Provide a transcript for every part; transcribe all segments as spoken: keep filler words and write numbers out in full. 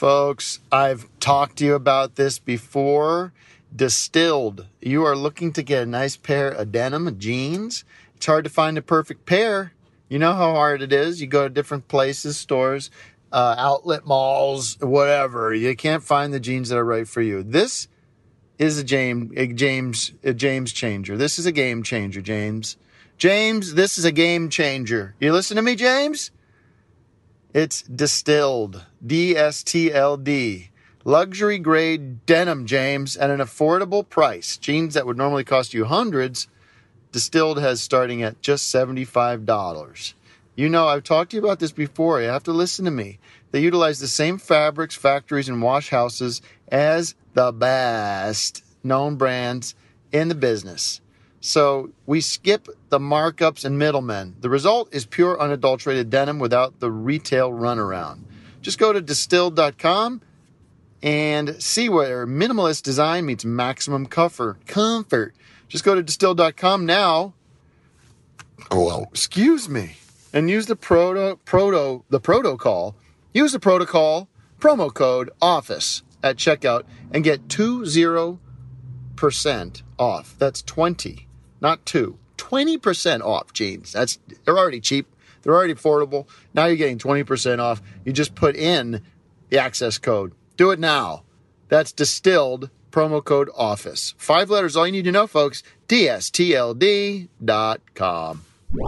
Folks, I've talked to you about this before. Distilled. You are looking to get a nice pair of denim jeans. It's hard to find a perfect pair. You know how hard it is. You go to different places, stores, uh, outlet malls, whatever. You can't find the jeans that are right for you. This is a James, a James, a James changer. This is a game changer, James. James, this is a game changer. You listen to me, James? It's Distilled. D S T L D. Luxury grade denim, James, at an affordable price. Jeans that would normally cost you hundreds, Distilled has starting at just seventy-five dollars. You know, I've talked to you about this before. You have to listen to me. They utilize the same fabrics, factories, and wash houses as the best known brands in the business. So we skip the markups and middlemen. The result is pure unadulterated denim without the retail runaround. Just go to distilled dot com and see where minimalist design meets maximum comfort. Comfort. Just go to distilled dot com now. Oh, excuse me. And use the proto, proto, the protocol. Use the protocol promo code OFFICE at checkout and get twenty percent off. That's twenty, not two. twenty percent off jeans. That's they're already cheap. They're already affordable. Now you're getting twenty percent off. You just put in the access code. Do it now. That's Distilled, promo code OFFICE. Five letters, all you need to know, folks. D S T L D dot com.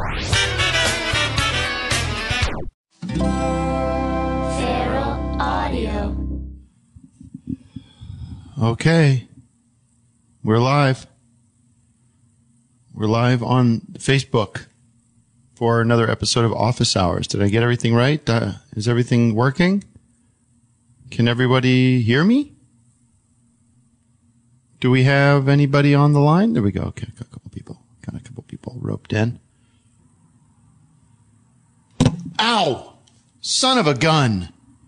Feral Audio. Okay. We're live. We're live on Facebook for another episode of Office Hours. Did I get everything right? Uh, is everything working? Can everybody hear me? Do we have anybody on the line? There we go. Okay, got a couple people. Got a couple people roped in. Ow! Son of a gun.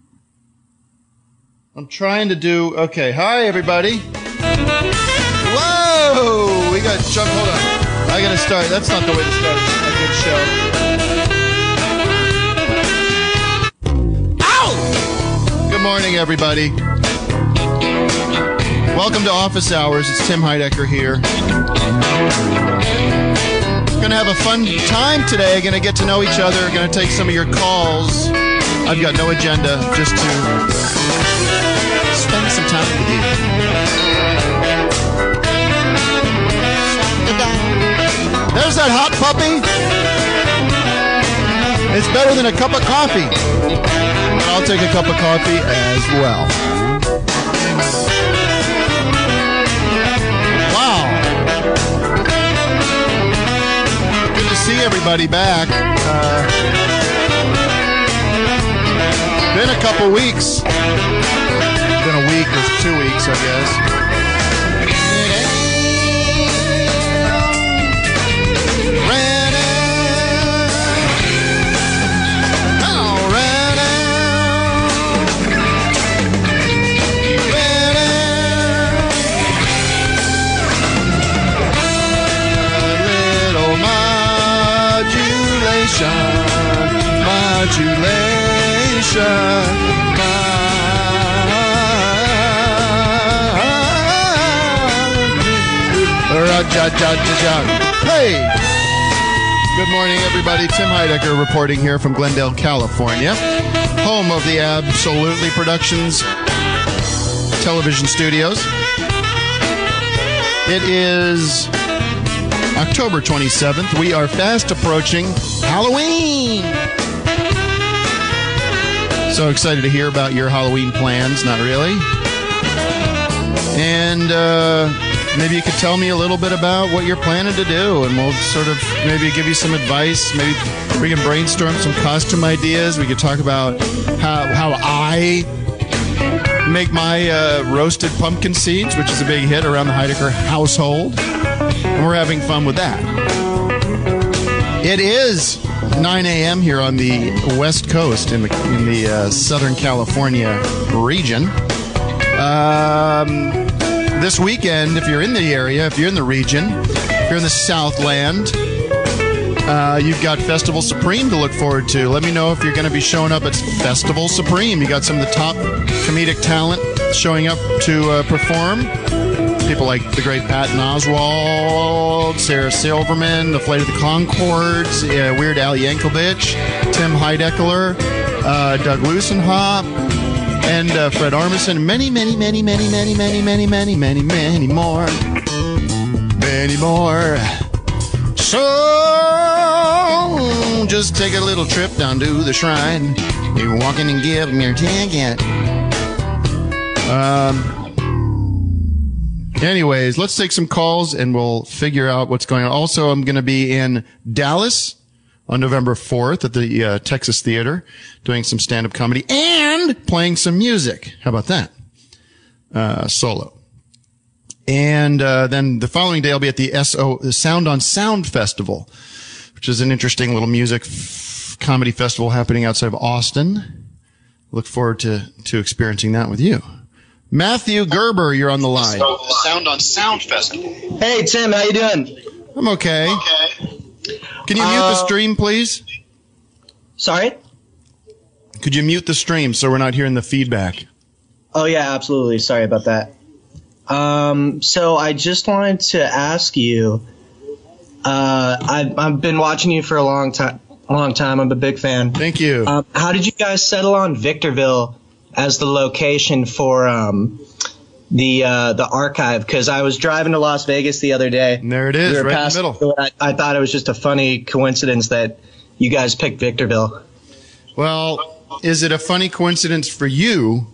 I'm trying to do... Okay, hi everybody. Whoa! We got jump. Hold on. I gotta start. That's not the way to start a good show. Ow! Good morning, everybody. Welcome to Office Hours. It's Tim Heidecker here. Gonna have a fun time today. Gonna get to know each other. Gonna take some of your calls. I've got no agenda, just to spend some time with you. There's that hot puppy. It's better than a cup of coffee. But I'll take a cup of coffee as well. Wow. Good to see everybody back. Uh, been a couple weeks. Been a week or two weeks, I guess. Modulation, Hey! Good morning, everybody. Tim Heidecker reporting here from Glendale, California, home of the Absolutely Productions television studios. It is October twenty-seventh. We are fast approaching Halloween. So excited to hear about your Halloween plans. Not really. And uh, maybe you could tell me a little bit about what you're planning to do, and we'll sort of maybe give you some advice. Maybe we can brainstorm some costume ideas. We could talk about how how I make my uh, roasted pumpkin seeds, which is a big hit around the Heidecker household. And we're having fun with that. It is nine a.m. here on the West Coast in the in the uh, Southern California region. Um, this weekend, if you're in the area, if you're in the region, if you're in the Southland, Uh, you've got Festival Supreme to look forward to. Let me know if you're going to be showing up at Festival Supreme. You got some of the top comedic talent showing up to uh, perform. People like the great Patton Oswalt, Sarah Silverman, the Flight of the Conchords, uh, Weird Al Yankovic, Tim Heidecker, uh, Doug Lussenhop, and uh, Fred Armisen, many, many, many, many, many, many, many, many, many, many more. Many more. So, just take a little trip down to the shrine. You're walking and give them your ticket. Um... Anyways, let's take some calls and we'll figure out what's going on. Also, I'm going to be in Dallas on November fourth at the uh, Texas Theater doing some stand-up comedy and playing some music. How about that? Uh, solo. And uh, then the following day, I'll be at the S O the Sound on Sound Festival, which is an interesting little music f- comedy festival happening outside of Austin. Look forward to, to experiencing that with you. Matthew Gerber, you're on the line. So, Sound on Sound Festival. Hey, Tim, how you doing? I'm okay. Okay. Can you mute Uh, the stream, please? Sorry? Could you mute the stream so we're not hearing the feedback? Oh, yeah, absolutely. Sorry about that. Um, so I just wanted to ask you, uh, I've, I've been watching you for a long time. Long time. I'm a big fan. Thank you. Um, how did you guys settle on Victorville as the location for um, the uh, the archive? Because I was driving to Las Vegas the other day. And there it is, We were right in the past- middle. I, I thought it was just a funny coincidence that you guys picked Victorville. Well, is it a funny coincidence for you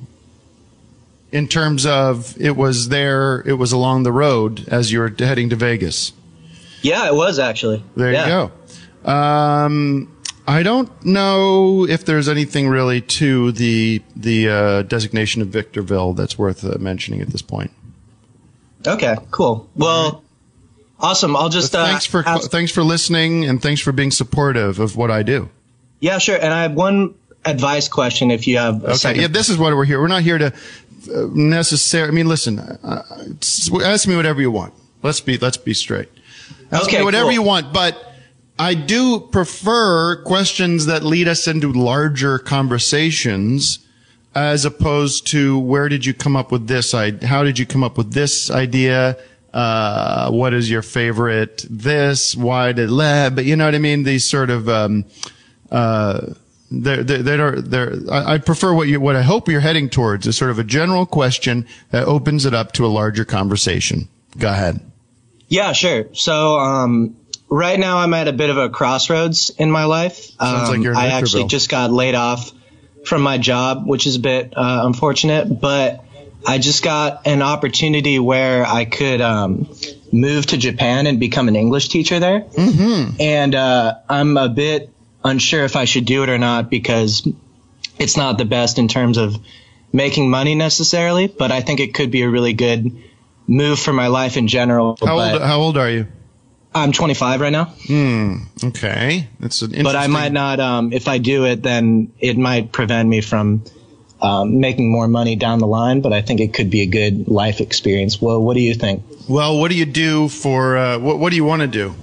in terms of it was there, it was along the road as you were heading to Vegas? Yeah, it was actually. There yeah. you go. Um, I don't know if there's anything really to the the uh, designation of Victorville that's worth uh, mentioning at this point. Okay, cool. Well, awesome. I'll just uh, thanks for ask- thanks for listening and thanks for being supportive of what I do. Yeah, sure. And I have one advice question if you have a Okay, second. yeah, this is what we're here. We're not here to uh, necessarily. I mean, listen, uh, ask me whatever you want. Let's be let's be straight. Ask Okay, me whatever cool. you want, but I do prefer questions that lead us into larger conversations as opposed to where did you come up with this idea? How did you come up with this idea? Uh, what is your favorite this? Why did lab? But you know what I mean? These sort of, um, uh, they're, they're, they're, they're, I I prefer what you, what I hope you're heading towards is sort of a general question that opens it up to a larger conversation. Go ahead. Yeah, sure. So, um, right now I'm at a bit of a crossroads in my life. Sounds like Um, you're in I actually Victorville. just got laid off from my job, which is a bit uh, unfortunate, but I just got an opportunity where I could um, move to Japan and become an English teacher there. Mm-hmm. And uh, I'm a bit unsure if I should do it or not because it's not the best in terms of making money necessarily, but I think it could be a really good move for my life in general. How But old, how old are you? I'm twenty-five right now. Okay. That's an interesting. But I might not, um, if I do it, then it might prevent me from um, making more money down the line. But I think it could be a good life experience. Well, what do you think? Well, what do you do for, uh, what, what do you want to do?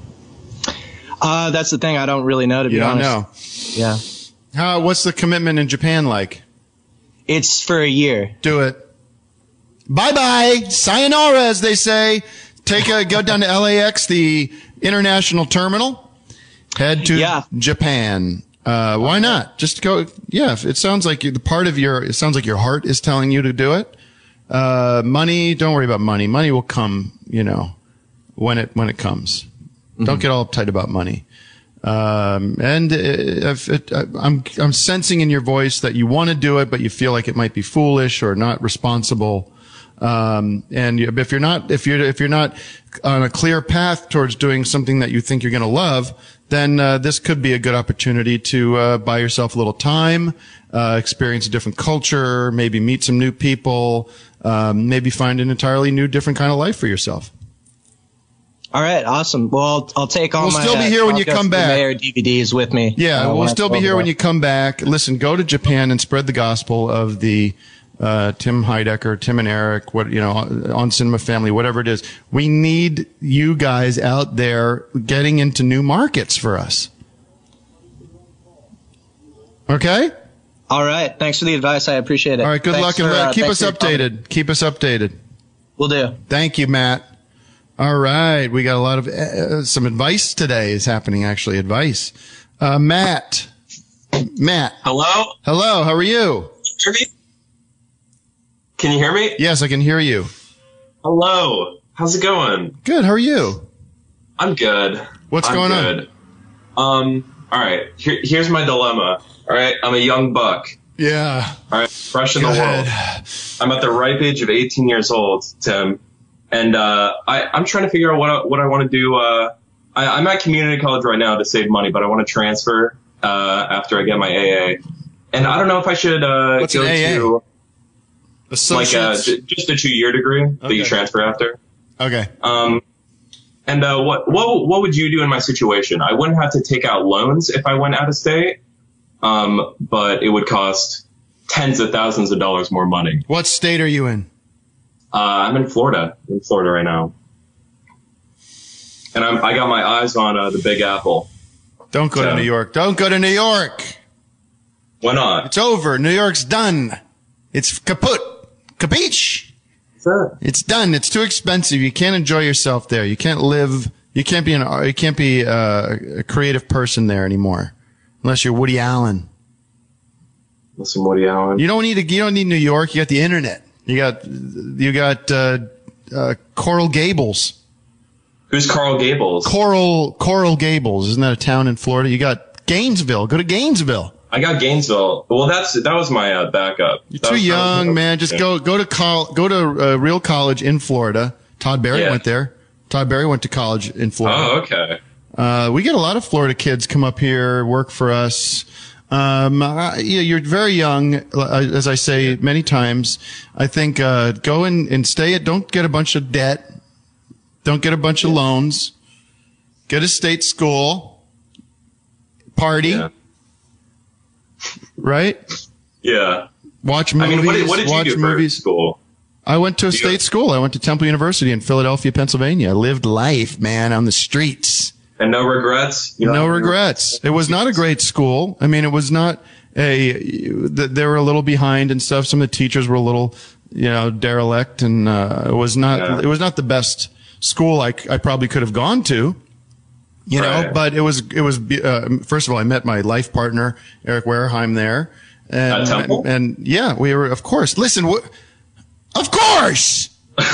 Uh, that's the thing. I don't really know, to You be don't honest. know. Yeah. How, what's the commitment in Japan like? It's for a year. Do it. Bye bye. Sayonara, as they say. Take a, go down to L A X, the international terminal. Head to Yeah. Japan. Uh, why not? Just go. Yeah. It sounds like you, the part of your, it sounds like your heart is telling you to do it. Uh, money, don't worry about money. Money will come, you know, when it, when it comes. Mm-hmm. Don't get all uptight about money. Um, and uh, if it, I'm, I'm sensing in your voice that you want to do it, but you feel like it might be foolish or not responsible. Um, and you- if you're not, if you're, if you're not on a clear path towards doing something that you think you're going to love, then, uh, this could be a good opportunity to, uh, buy yourself a little time, uh, experience a different culture, maybe meet some new people, um, maybe find an entirely new, different kind of life for yourself. All right. Awesome. Well, I'll, I'll take all We'll my still be here when you Podcast come for back. Mayor D V Ds with me. Yeah, uh, we'll when I still go be here over when there. you come back. Listen, go to Japan and spread the gospel of the uh, Tim Heidecker, Tim and Eric, what, you know, on Cinema Family, whatever it is. We need you guys out there getting into new markets for us. Okay? All right. Thanks for the advice. I appreciate it. All right. Good Thanks luck and for, let, uh, keep thanks us for your comment. updated. Keep us updated. Will do. Thank you, Matt. All right. We got a lot of, uh, some advice today is happening, actually. Advice. Uh, Matt. Matt. Hello? Hello. How are you? Hear me? Can you hear me? Yes, I can hear you. Hello. How's it going? Good. How are you? I'm good. What's I'm going good. on? Um, all right. Here, here's my dilemma. All right. I'm a young buck. Yeah. All right. Fresh in Go the ahead. world. I'm at the ripe age of eighteen years old, Tim. And, uh, I, I'm trying to figure out what I, what I want to do. Uh, I, I'm at community college right now to save money, but I want to transfer, uh, after I get my A A. And I don't know if I should, uh, What's go an A A? to like, uh, Associates. j- just a two year degree that you Okay. transfer after. Okay. Um, and uh, what what what would you do in my situation? I wouldn't have to take out loans if I went out of state, um, but it would cost tens of thousands of dollars more money. What state are you in? Uh, I'm in Florida. I'm in Florida right now, and I'm, I got my eyes on uh, the Big Apple. Don't go So- to New York. Don't go to New York. Why not? It's over. New York's done. It's kaput. Capiche? Sure. It's done. It's too expensive. You can't enjoy yourself there. You can't live. You can't be an. You can't be uh, a creative person there anymore, unless you're Woody Allen. Listen, Woody Allen. You don't need. A, you don't need New York. You got the internet. You got. You got uh, uh, Coral Gables. Who's Carl Gables? Coral Coral Gables. Isn't that a town in Florida? You got Gainesville. Go to Gainesville. I got Gainesville. Well, that's that was my uh, backup. You're That too was- that young, was- man. Just yeah. go go to col- go to uh, real college in Florida. Todd Barry Yeah. went there. Todd Barry went to college in Florida. Oh, okay. Uh, we get a lot of Florida kids come up here, work for us. Um, uh, yeah, you're very young, uh, as I say many times. I think uh, go in and stay at. Don't get a bunch of debt. Don't get a bunch of loans. Get a state school. Party, Yeah. right? Yeah. Watch I movies. mean, what did, what did you watch do for movies. school? I went to a You- state school. I went to Temple University in Philadelphia, Pennsilvania. I lived life, man, on the streets. And no regrets? You No know? regrets. It was not a great school. I mean, it was not a, th- they were a little behind and stuff. Some of the teachers were a little, you know, derelict, and, uh, it was not, Yeah. it was not the best school I, I probably could have gone to, you know, Right. but it was, it was, uh, first of all, I met my life partner, Eric Wareheim, there. And, At Temple? and, and yeah, we were, of course, listen, wh- of course!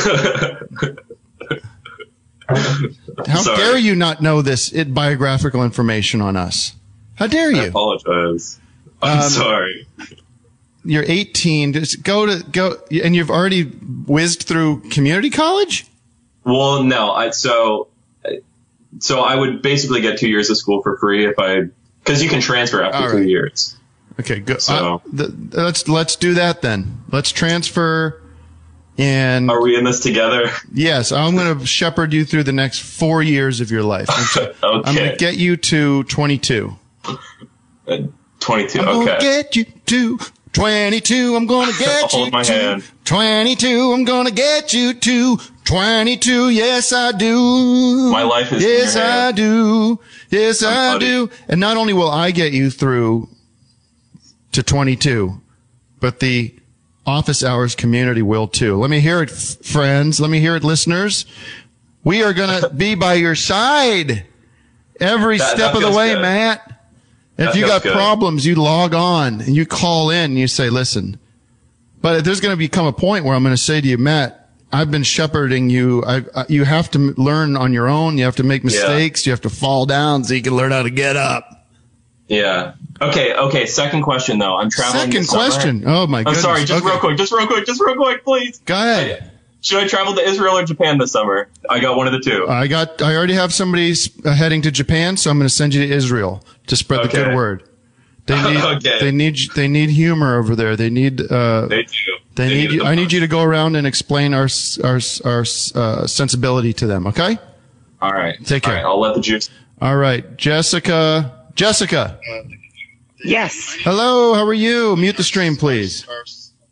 How Sorry. dare you not know this it, biographical information on us? How dare I you? apologize. I'm Um, sorry. You're eighteen. Just go to go, and you've already whizzed through community college. Well, no. I so so I would basically get two years of school for free if I because you can transfer after All two right. years. Okay, good. So- Uh, th- let's let's do that then. Let's transfer. And Are we in this together? yes, I'm going to shepherd you through the next four years of your life. I'm going Okay. to get you to twenty-two. Uh, Twenty-two. I'm Okay. gonna get you to twenty-two. I'm gonna get Hold you my to hand. twenty-two. I'm gonna get you to twenty-two. Yes, I do. My life is in Yes, your I hands. do. Yes, I'm I buddy. do. And not only will I get you through to twenty-two, but the office hours community will too. Let me hear it, f- friends. Let me hear it, listeners. We are gonna be by your side every That- step that of the feels way, good. Matt. If That you feels got good. problems, you log on and you call in and you say, listen, but there's going to become a point where I'm going to say to you, Matt, I've been shepherding you. I, I, you have to m- learn on your own. You have to make mistakes. You have to fall down so you can learn how to get up. Yeah. Okay. Okay. Second question though. I'm traveling. Second this summer. question. Oh my I'm goodness. sorry. Just Okay. real quick. Just real quick. Just real quick, please. Go ahead. Should I travel to Israel or Japan this summer? I got one of the two. I got, I already have somebody s- uh, heading to Japan, so I'm going to send you to Israel to spread the Okay. good word. They need, Okay. they need, they need humor over there. They need, uh, They do. They need it you, the I need most. you to go around and explain our s- our s- our s- uh, sensibility to them. Okay. All right. Take care. All right. I'll let the juice. All right, Jessica. Jessica. Yes. Hello. How are you? Mute the stream, please.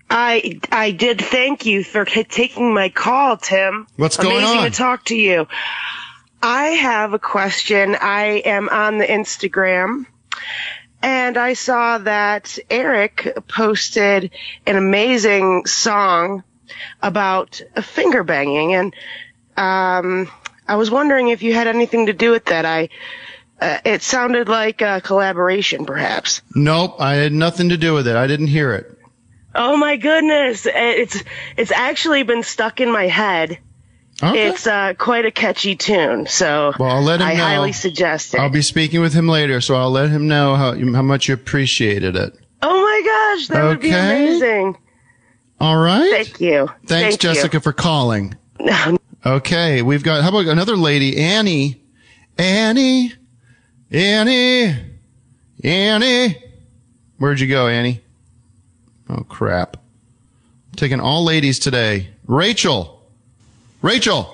I I did thank you for t- taking my call, Tim. What's going Amazing on? to talk to you. I have a question. I am on the Instagram, and I saw that Eric posted an amazing song about finger banging, and um, I was wondering if you had anything to do with that. I uh, it sounded like a collaboration, perhaps. Nope, I had nothing to do with it. I didn't hear it. Oh my goodness! It's it's actually been stuck in my head. Okay. It's uh, quite a catchy tune, so Well, I'll let him I know. highly suggest it. I'll be speaking with him later, so I'll let him know how how much you appreciated it. Oh my gosh, that would be Okay. amazing! All right. Thank you. Thanks, Thank you. Jessica, for calling. No, Okay, we've got, how about another lady, Annie? Annie? Annie? Annie? Where'd you go, Annie? Oh, crap. I'm taking all ladies today. Rachel. Rachel.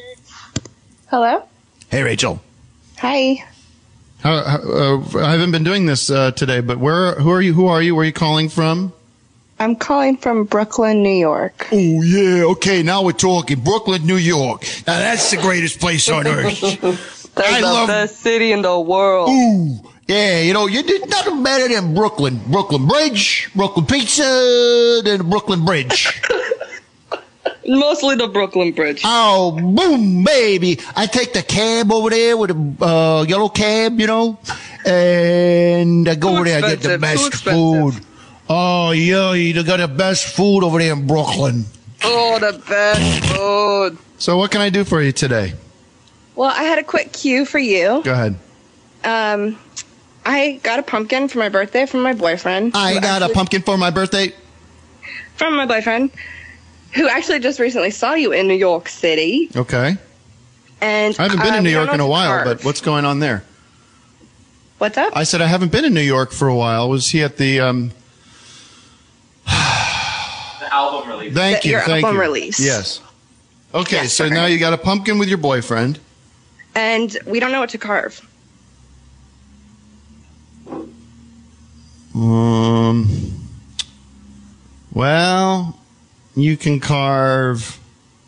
Hello? Hey, Rachel. Hi. How, how, uh, I haven't been doing this uh, today, but where? Who are you? Who are you? Where are you calling from? I'm calling from Brooklyn, New York. Oh, yeah. Okay, now we're talking. Brooklyn, New York. Now, that's the greatest place on earth. That's I the love- best city in the world. Ooh, yeah, you know, you did nothing better than Brooklyn. Brooklyn Bridge, Brooklyn Pizza, then the Brooklyn Bridge. Mostly the Brooklyn Bridge. Oh, boom, baby. I take the cab over there with a uh, yellow cab, you know, and I go Too over there, I get the expensive, best too expensive. food. Oh, yeah, you got the best food over there in Brooklyn. Oh, the best food. So what can I do for you today? Well, I had a quick cue for you. Go ahead. Um, I got a pumpkin for my birthday from my boyfriend. I who got a actually- pumpkin for my birthday. From my boyfriend, who actually just recently saw you in New York City. Okay. And I haven't been uh, in New we don't York in know a what to while, carve. but what's going on there? What's up? I said I haven't been in New York for a while. Was he at the um The album release. Thank The- you. your thank album you. release. Yes. Okay, Yes, so sir. now you got a pumpkin with your boyfriend. And we don't know what to carve. Um Well, you can carve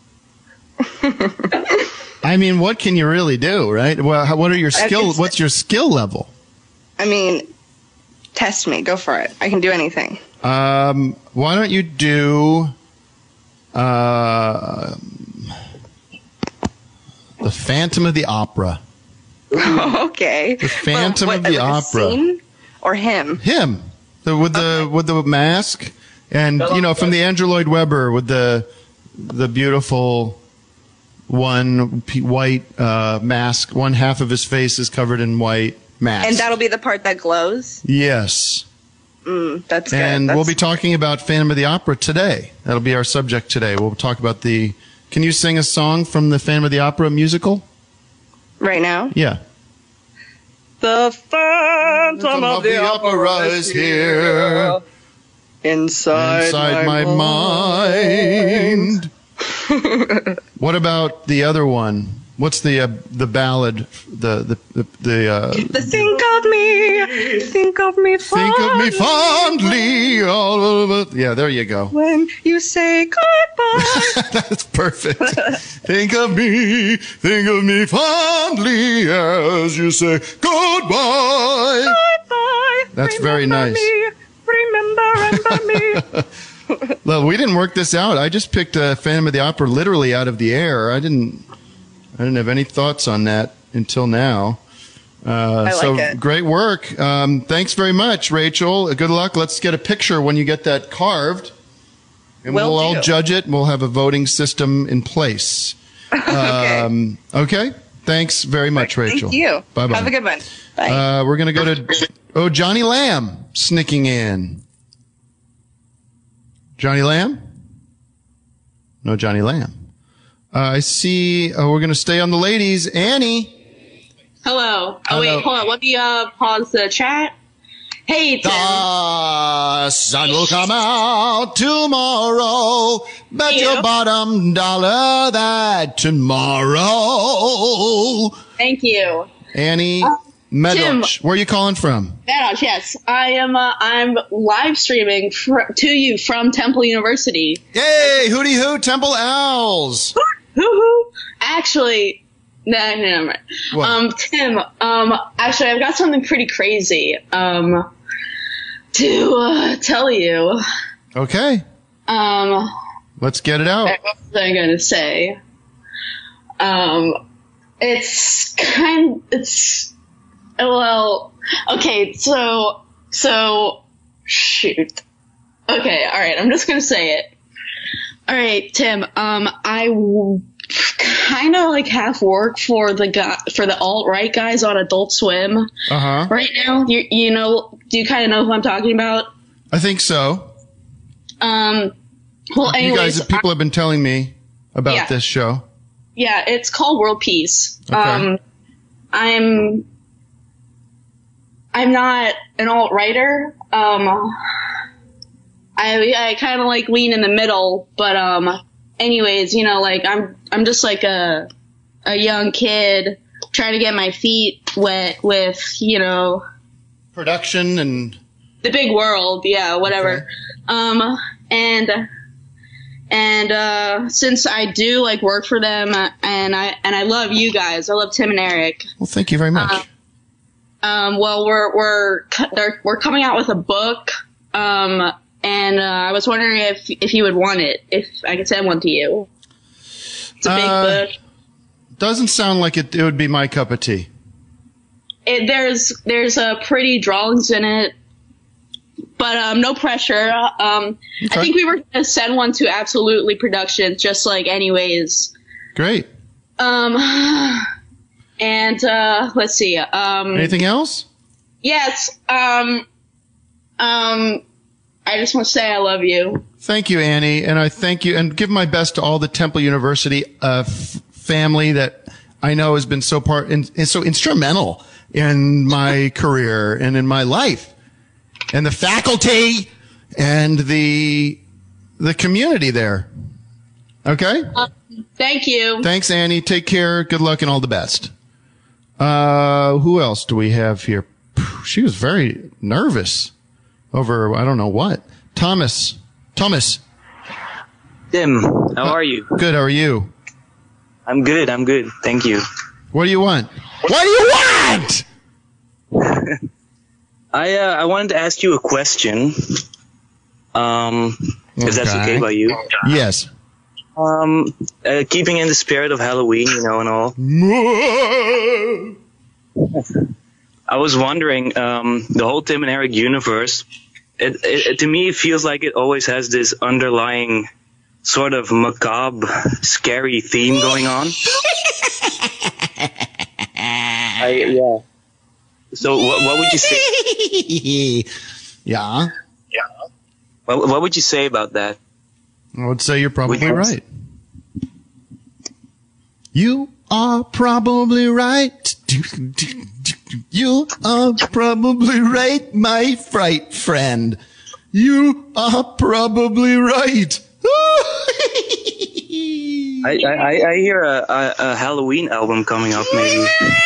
I mean, what can you really do, right? Well, how, what are your I skill can- what's your skill level? I mean, test me. Go for it. I can do anything. Um, why don't you do uh, the Phantom of the Opera? Okay. The Phantom Well, of what, the like a Opera. scene or him? Him, the, with the with the mask, and you know, from the Andrew Lloyd Webber with the the beautiful one p- white uh, mask. One half of his face is covered in white mask. And that'll be the part that glows. yes. Mm, that's good. And That's, we'll be talking about Phantom of the Opera today. That'll be our subject today. We'll talk about the. Can you sing a song from the Phantom of the Opera musical? right now. Yeah. The Phantom of the Opera is here. Inside, Inside my, mind. What about the other one? What's the uh, the ballad? The the the, the uh, The think of me, think of me think of me fondly fondly. All over. Yeah, there you go. when you say goodbye. That's perfect. Think of me, think of me fondly as you say goodbye. Goodbye. That's very Remember nice. Me, remember, remember me. Well, we didn't work this out. I just picked uh, Phantom of the Opera literally out of the air. I didn't. I didn't have any thoughts on that until now. Uh, like so it. great work. Um, thanks very much, Rachel. Good luck. Let's get a picture when you get that carved, and Will we'll all do. judge it. And we'll have a voting system in place. Okay. Um, okay. Thanks very much, Rachel. Thank you. Bye bye. Have a good one. Bye. Uh, we're gonna go to oh Johnny Lamb sneaking in. Johnny Lamb? No Johnny Lamb. Uh, I see. Uh, we're gonna stay on the ladies. Annie. Hello. Oh Hello. wait, hold on. Let me uh pause the chat. Hey, Tim. The sun will come out tomorrow. Bet Thank your you. bottom dollar that tomorrow. Thank you. Annie, Medoch. Where are you calling from? Medoch, yes. I am, uh, I'm live streaming fr- to you from Temple University. Yay! Hooty hoo, Temple Owls! Hoo-hoo. Actually, no, no, no, no. What? Um, Tim, um, actually, I've got something pretty crazy, um, to, uh, tell you. Okay. Um, Let's get it out. what was I gonna say? Um, it's kind, it's, well, okay, so, so, shoot. Okay, alright, I'm just gonna say it. Alright, Tim, um, I w- kind of like half work for the guy, for the alt-right guys on Adult Swim Uh-huh. right now. You, you know, do you kind of know who I'm talking about? I think so. Um, well, anyways. You guys, people have been telling me about Yeah. this show. Yeah, it's called World Peace. Okay. Um, I'm, I'm not an alt-righter. Um, I, I kind of like lean in the middle, but, um, anyways, you know, like, I'm, I'm just like a, a young kid trying to get my feet wet with, you know, Production and... the big world. Yeah, whatever. Okay. Um, and, and, uh, since I do, like, work for them, uh, and I, and I love you guys, I love Tim and Eric. Well, thank you very much. Uh, Um, well, we're, we're, they're, we're coming out with a book, um, and, uh, I was wondering if, if you would want it, if I could send one to you. It's a big Uh, book. Doesn't sound like it, it would be my cup of tea. It, there's, there's, uh, pretty drawings in it, but, um, no pressure. Um, Okay. I think we were gonna send one to Absolutely Productions, just like anyways. Great. Um, and, uh, let's see, um. Anything else? Yes, um, um, I just want to say I love you. Thank you, Annie, and I thank you, and give my best to all the Temple University uh, f- family that I know has been so part and so instrumental in my career and in my life, and the faculty and the the community there. Okay. Um, thank you. Thanks, Annie. Take care. Good luck and all the best. Uh, who else do we have here? She was very nervous over, I don't know what. Thomas. Thomas. Tim, how are you? Good. How are you? I'm good. I'm good. Thank you. What do you want? What do you want? I uh, I wanted to ask you a question. Um, if that's Okay. okay by you. Yes. Um, uh, keeping in the spirit of Halloween, you know, and all. I was wondering, um, the whole Tim and Eric universe. It, it, it to me it feels like it always has this underlying sort of macabre, scary theme going on. I, yeah. So what, what would you say? Yeah. Yeah. What, what would you say about that? I would say you're probably Would you- right. You are probably right. You are probably right, my fright friend. You are probably right. I, I, I hear a, a, a Halloween album coming up, maybe.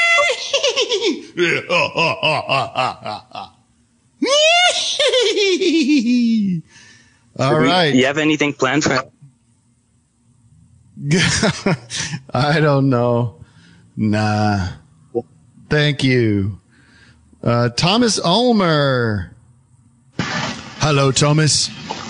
All right. You have anything planned for? I don't know. Nah. Thank you. Uh, Thomas Ulmer. Hello, Thomas.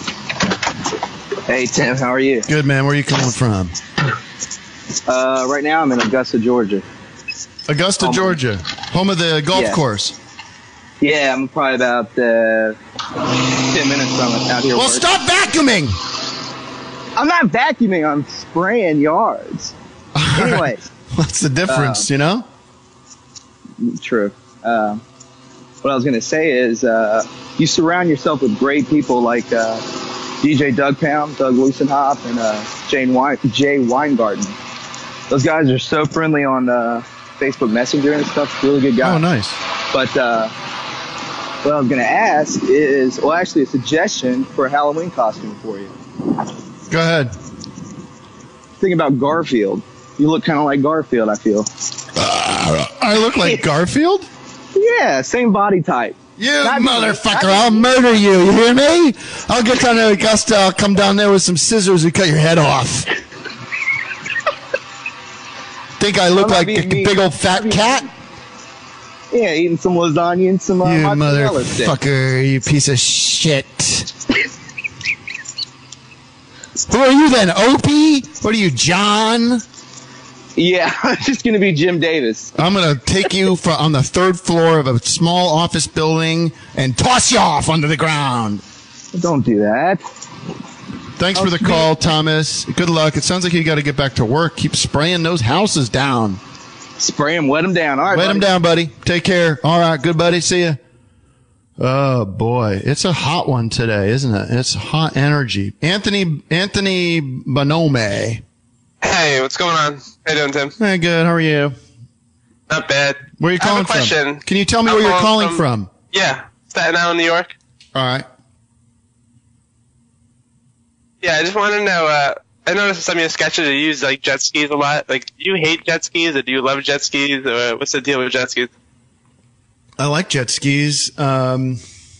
Hey, Tim, how are you? Good, man. Where are you coming from? Uh, right now, I'm in Augusta, Georgia. Augusta, Home. Georgia. Home of the golf Yeah. course. Yeah, I'm probably about uh, ten minutes from it out here. Well, working. stop vacuuming! I'm not vacuuming. I'm spraying yards. Anyway, What's the difference, Um, you know? true. Um, what I was going to say is uh, you surround yourself with great people like uh, D J Doug Pound, Doug Lucenhop, and uh, Jane Wein- Jay Weingarten. Those guys are so friendly on uh, Facebook Messenger and stuff. Really good guys. Oh, nice. But uh, what I was going to ask is, well, actually, a suggestion for a Halloween costume for you. Go ahead. Think about Garfield. You look kind of like Garfield, I feel. Uh, I look like Garfield? Yeah, same body type. You Not- motherfucker, not- I'll murder you. You hear me? I'll get down there, Augusta. I'll come down there with some scissors and cut your head off. Think I look I'm not like being a mean. big old fat cat? Yeah, eating some lasagna and some uh, You mozzarella sticks. motherfucker, you piece of shit. Who are you then, Opie? What are you, John? Yeah, it's just going to be Jim Davis. I'm going to take you for, on the third floor of a small office building and toss you off onto the ground. Don't do that. Thanks for the call, Thomas. Good luck. It sounds like you got to get back to work. Keep spraying those houses down. Spray them, wet them down. All right, Wet buddy. them down, buddy. Take care. All right, good buddy. See ya. Oh boy, it's a hot one today, isn't it? It's hot energy. Anthony Anthony Bonome. Hey, what's going on? How you doing, Tim? Hey, good. How are you? Not bad. Where are you I have calling a question. from? Can you tell me I'm where you're calling calling from? Yeah, Staten Island, New York. All right. Yeah, I just want to know. Uh, I noticed in some of your sketches you use like jet skis a lot. Like, do you hate jet skis or do you love jet skis? Or what's the deal with jet skis? I like jet skis. Um,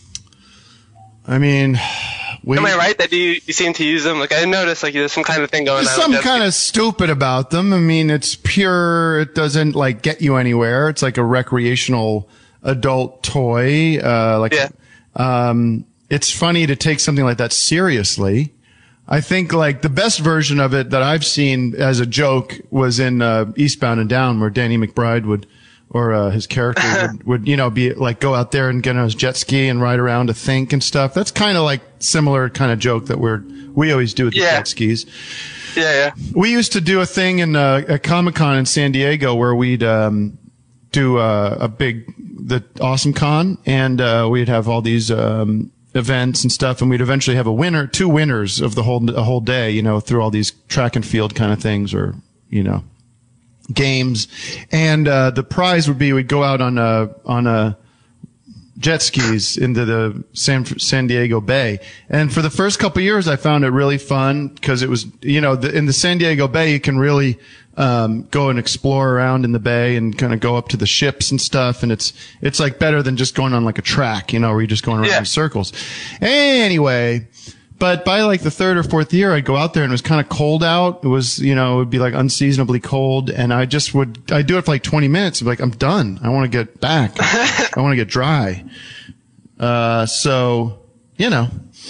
I mean, we, Am I right that you you seem to use them? Like, I noticed like there's some kind of thing going there's on. with something jet kind of stupid about them. I mean, it's pure. It doesn't like get you anywhere. It's like a recreational adult toy. Uh, like, Yeah. um, it's funny to take something like that seriously. I think like the best version of it that I've seen as a joke was in uh, Eastbound and Down, where Danny McBride would, or uh, his character would, would, you know, be like go out there and get on his jet ski and ride around to think and stuff. That's kind of like similar kind of joke that we're we always do with the Yeah. jet skis. Yeah, yeah. We used to do a thing in uh, at Comic-Con in San Diego where we'd um, do uh, a big the Awesome Con, and uh, we'd have all these um, events and stuff, and we'd eventually have a winner, two winners of the whole a whole day, you know, through all these track and field kind of things, or you know, games, and uh, the prize would be we'd go out on a on a jet skis into the San San Diego Bay. And for the first couple of years, I found it really fun because it was, you know, the, in the San Diego Bay, you can really um, go and explore around in the bay and kind of go up to the ships and stuff. And it's it's like better than just going on like a track, you know, where you're just going around Yeah. in circles. Anyway. But by like the third or fourth year, I'd go out there and it was kind of cold out. It was, you know, it would be like unseasonably cold. And I just would, I'd do it for like twenty minutes. I'd be like, I'm done. I want to get back. I want to get dry. Uh, so, you know,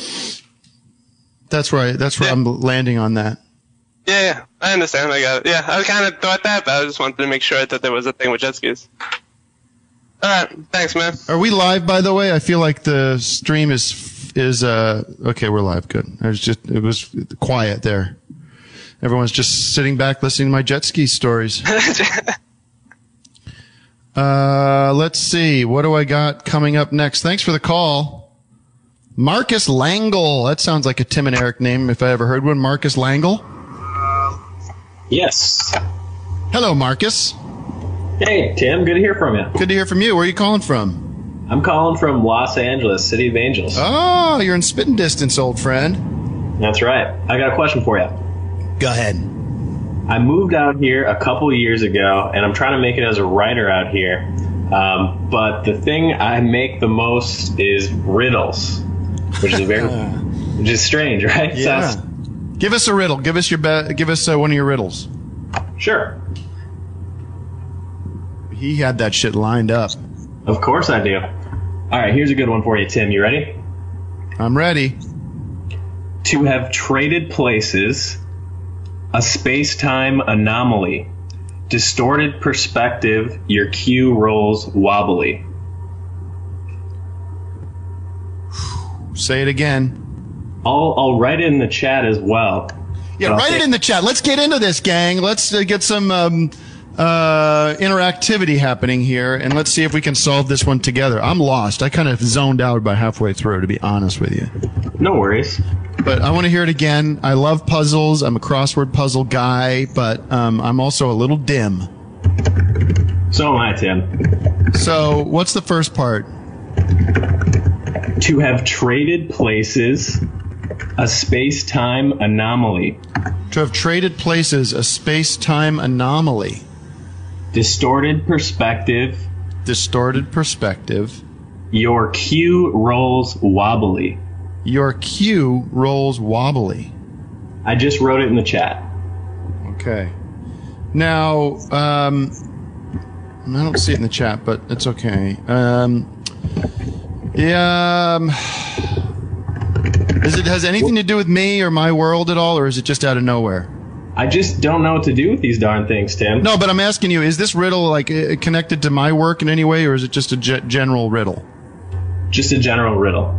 that's where I, that's where I'm landing on that. Yeah, yeah. I understand. I got it. Yeah, I kind of thought that, but I just wanted to make sure that there was a thing with jet skis. All right. Thanks, man. Are we live, by the way? I feel like the stream is, is, uh, okay, we're live. Good. I was just, it was quiet there. Everyone's just sitting back listening to my jet ski stories. Uh, let's see. What do I got coming up next? Thanks for the call. Marcus Langle. That sounds like a Tim and Eric name if I ever heard one. Marcus Langle. Yes. Hello, Marcus. Hey, Tim. Good to hear from you. Good to hear from you. Where are you calling from? I'm calling from Los Angeles, City of Angels. Oh, you're in spitting distance, old friend. That's right. I got a question for you. Go ahead. I moved out here a couple years ago, and I'm trying to make it as a writer out here. Um, but the thing I make the most is riddles, which is very, which is strange, right? Yeah. So Give us a riddle. Give us your be- give us uh, one of your riddles. Sure. He had that shit lined up. Of course I do. All right, here's a good one for you, Tim. You ready? I'm ready. To have traded places, a space-time anomaly, distorted perspective, your cue rolls wobbly. Say it again. I'll I'll write it in the chat as well. Yeah, But I'll write say- it in the chat. Let's get into this, gang. Let's uh, get some um, uh, interactivity happening here, and let's see if we can solve this one together. I'm lost. I kind of zoned out about halfway through, to be honest with you. No worries. But I want to hear it again. I love puzzles. I'm a crossword puzzle guy, but um, I'm also a little dim. So am I, Tim. So, what's the first part? To have traded places, a space-time anomaly. To have traded places, a space-time anomaly. Distorted perspective, distorted perspective. Your cue rolls wobbly. Your cue rolls wobbly. I just wrote it in the chat. Okay. Now, um, I don't see it in the chat, but it's okay. Um, yeah. Um, is it has anything to do with me or my world at all, or is it just out of nowhere? I just don't know what to do with these darn things, Tim. No, but I'm asking you: is this riddle like uh, connected to my work in any way, or is it just a ge- general riddle? Just a general riddle.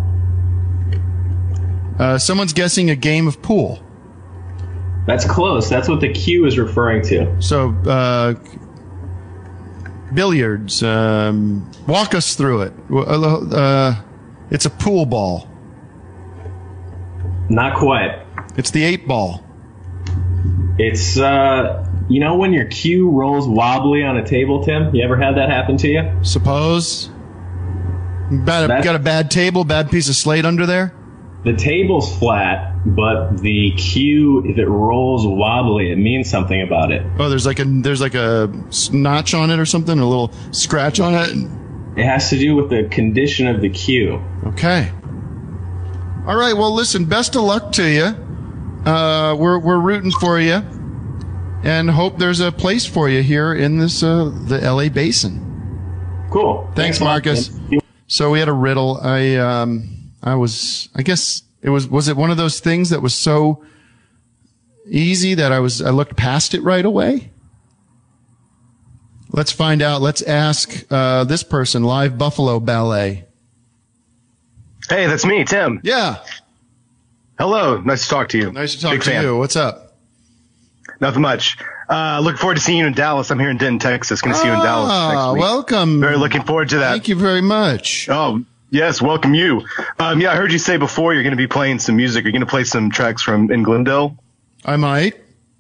Uh, someone's guessing a game of pool. That's close. That's what the cue is referring to. So, uh, billiards. Um, walk us through it. Uh, it's a pool ball. Not quite. It's the eight ball. It's, uh, you know when your cue rolls wobbly on a table, Tim? You ever had that happen to you? Suppose. Bad, got a bad table, bad piece of slate under there? The table's flat, but the cue, if it rolls wobbly, it means something about it. Oh, there's like a there's like a notch on it or something, a little scratch on it. It has to do with the condition of the cue. Okay. All right. Well, listen. Best of luck to you. Uh, we're we're rooting for you, and hope there's a place for you here in this uh, the L A basin. Cool. Thanks, Thanks Marcus. Marcus. So we had a riddle. I um. I was, I guess it was, was it one of those things that was so easy that I was, I looked past it right away? Let's find out. Let's ask, uh, this person, Live Buffalo Ballet. Hey, that's me, Tim. Yeah. Hello. Nice to talk to you. Nice to talk Big to fan. you. What's up? Nothing much. Uh, looking forward to seeing you in Dallas. I'm here in Denton, Texas. Going to see you in Dallas next week. Welcome. Very looking forward to that. Thank you very much. Oh, yes, welcome you. Um, yeah, I heard you say before you're going to be playing some music. You're going to play some tracks from in Glendale? I might.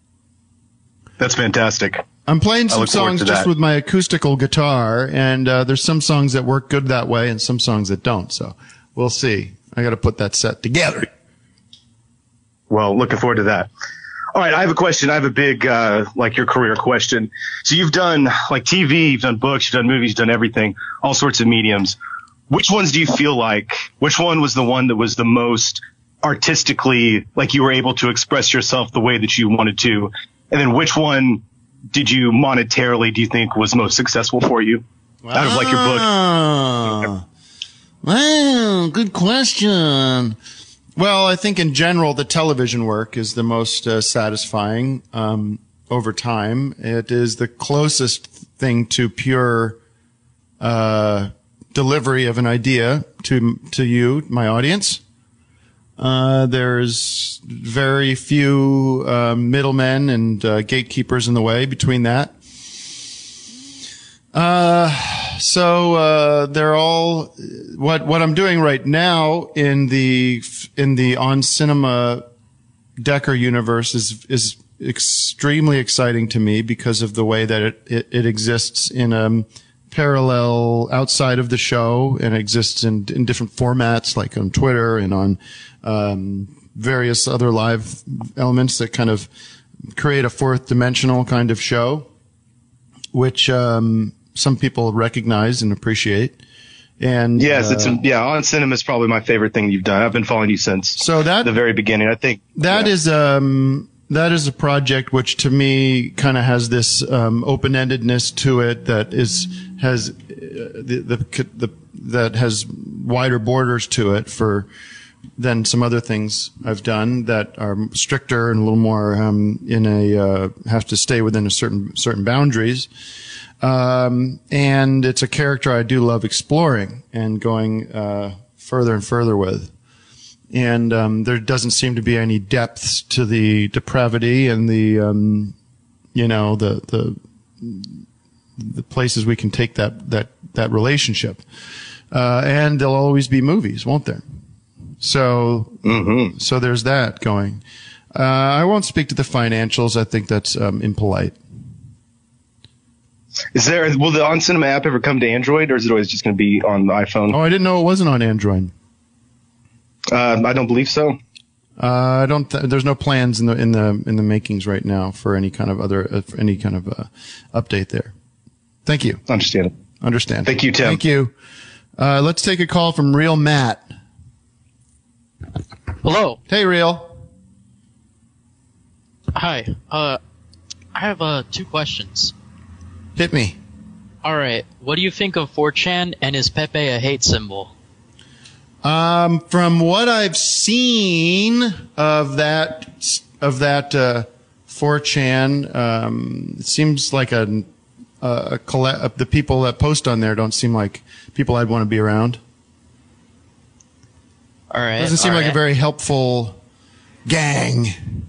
That's fantastic. I'm playing I some look forward songs to just that. with my acoustical guitar, and uh, there's some songs that work good that way and some songs that don't. So we'll see. I got to put that set together. Well, looking forward to that. All right, I have a question. I have a big, uh, like your career question. So you've done like T V, you've done books, you've done movies, you've done everything, all sorts of mediums. Which ones do you feel like, which one was the one that was the most artistically, like you were able to express yourself the way that you wanted to? And then which one did you monetarily, do you think, was most successful for you out of like your book? Ah. Wow, good question. Well, I think in general, the television work is the most uh, satisfying um, over time. It is the closest thing to pure uh delivery of an idea to to you, my audience. Uh, there's very few uh, middlemen and uh, gatekeepers in the way between that. Uh, so uh, they're all what what I'm doing right now in the in the On Cinema Decker universe is is extremely exciting to me because of the way that it it, it exists in a parallel outside of the show and exists in, in different formats like on Twitter and on um, various other live elements that kind of create a fourth dimensional kind of show, which um, some people recognize and appreciate. And yes, uh, it's yeah. On Cinema is probably my favorite thing you've done. I've been following you since so that the very beginning. I think that yeah. is um that is a project which to me kind of has this um, open-endedness to it that is has uh, the, the the that has wider borders to it for than some other things I've done that are stricter and a little more um, in a uh, have to stay within a certain certain boundaries. Um, and it's a character I do love exploring and going uh, further and further with. And um, there doesn't seem to be any depths to the depravity and the, um, you know, the the the places we can take that that that relationship. Uh, and there'll always be movies, won't there? So, mm-hmm. so there's that going. Uh, I won't speak to the financials. I think that's um, impolite. Is there, will the On Cinema app ever come to Android, or is it always just going to be on the iPhone? Oh, I didn't know it wasn't on Android. Uh, I don't believe so. Uh, I don't. Th- there's no plans in the in the in the makings right now for any kind of other uh, for any kind of uh, update there. Thank you. Understand it. Understand. Thank you, Tim. Thank you. Uh, let's take a call from Real Matt. Hello. Hey, Real. Hi. Uh, I have uh two questions. Hit me. All right. What do you think of four chan, and is Pepe a hate symbol? Um, from what I've seen of that of that uh, four chan, um, it seems like a, a, a colla- the people that post on there don't seem like people I'd want to be around. All right. Doesn't seem all like right. a very helpful gang.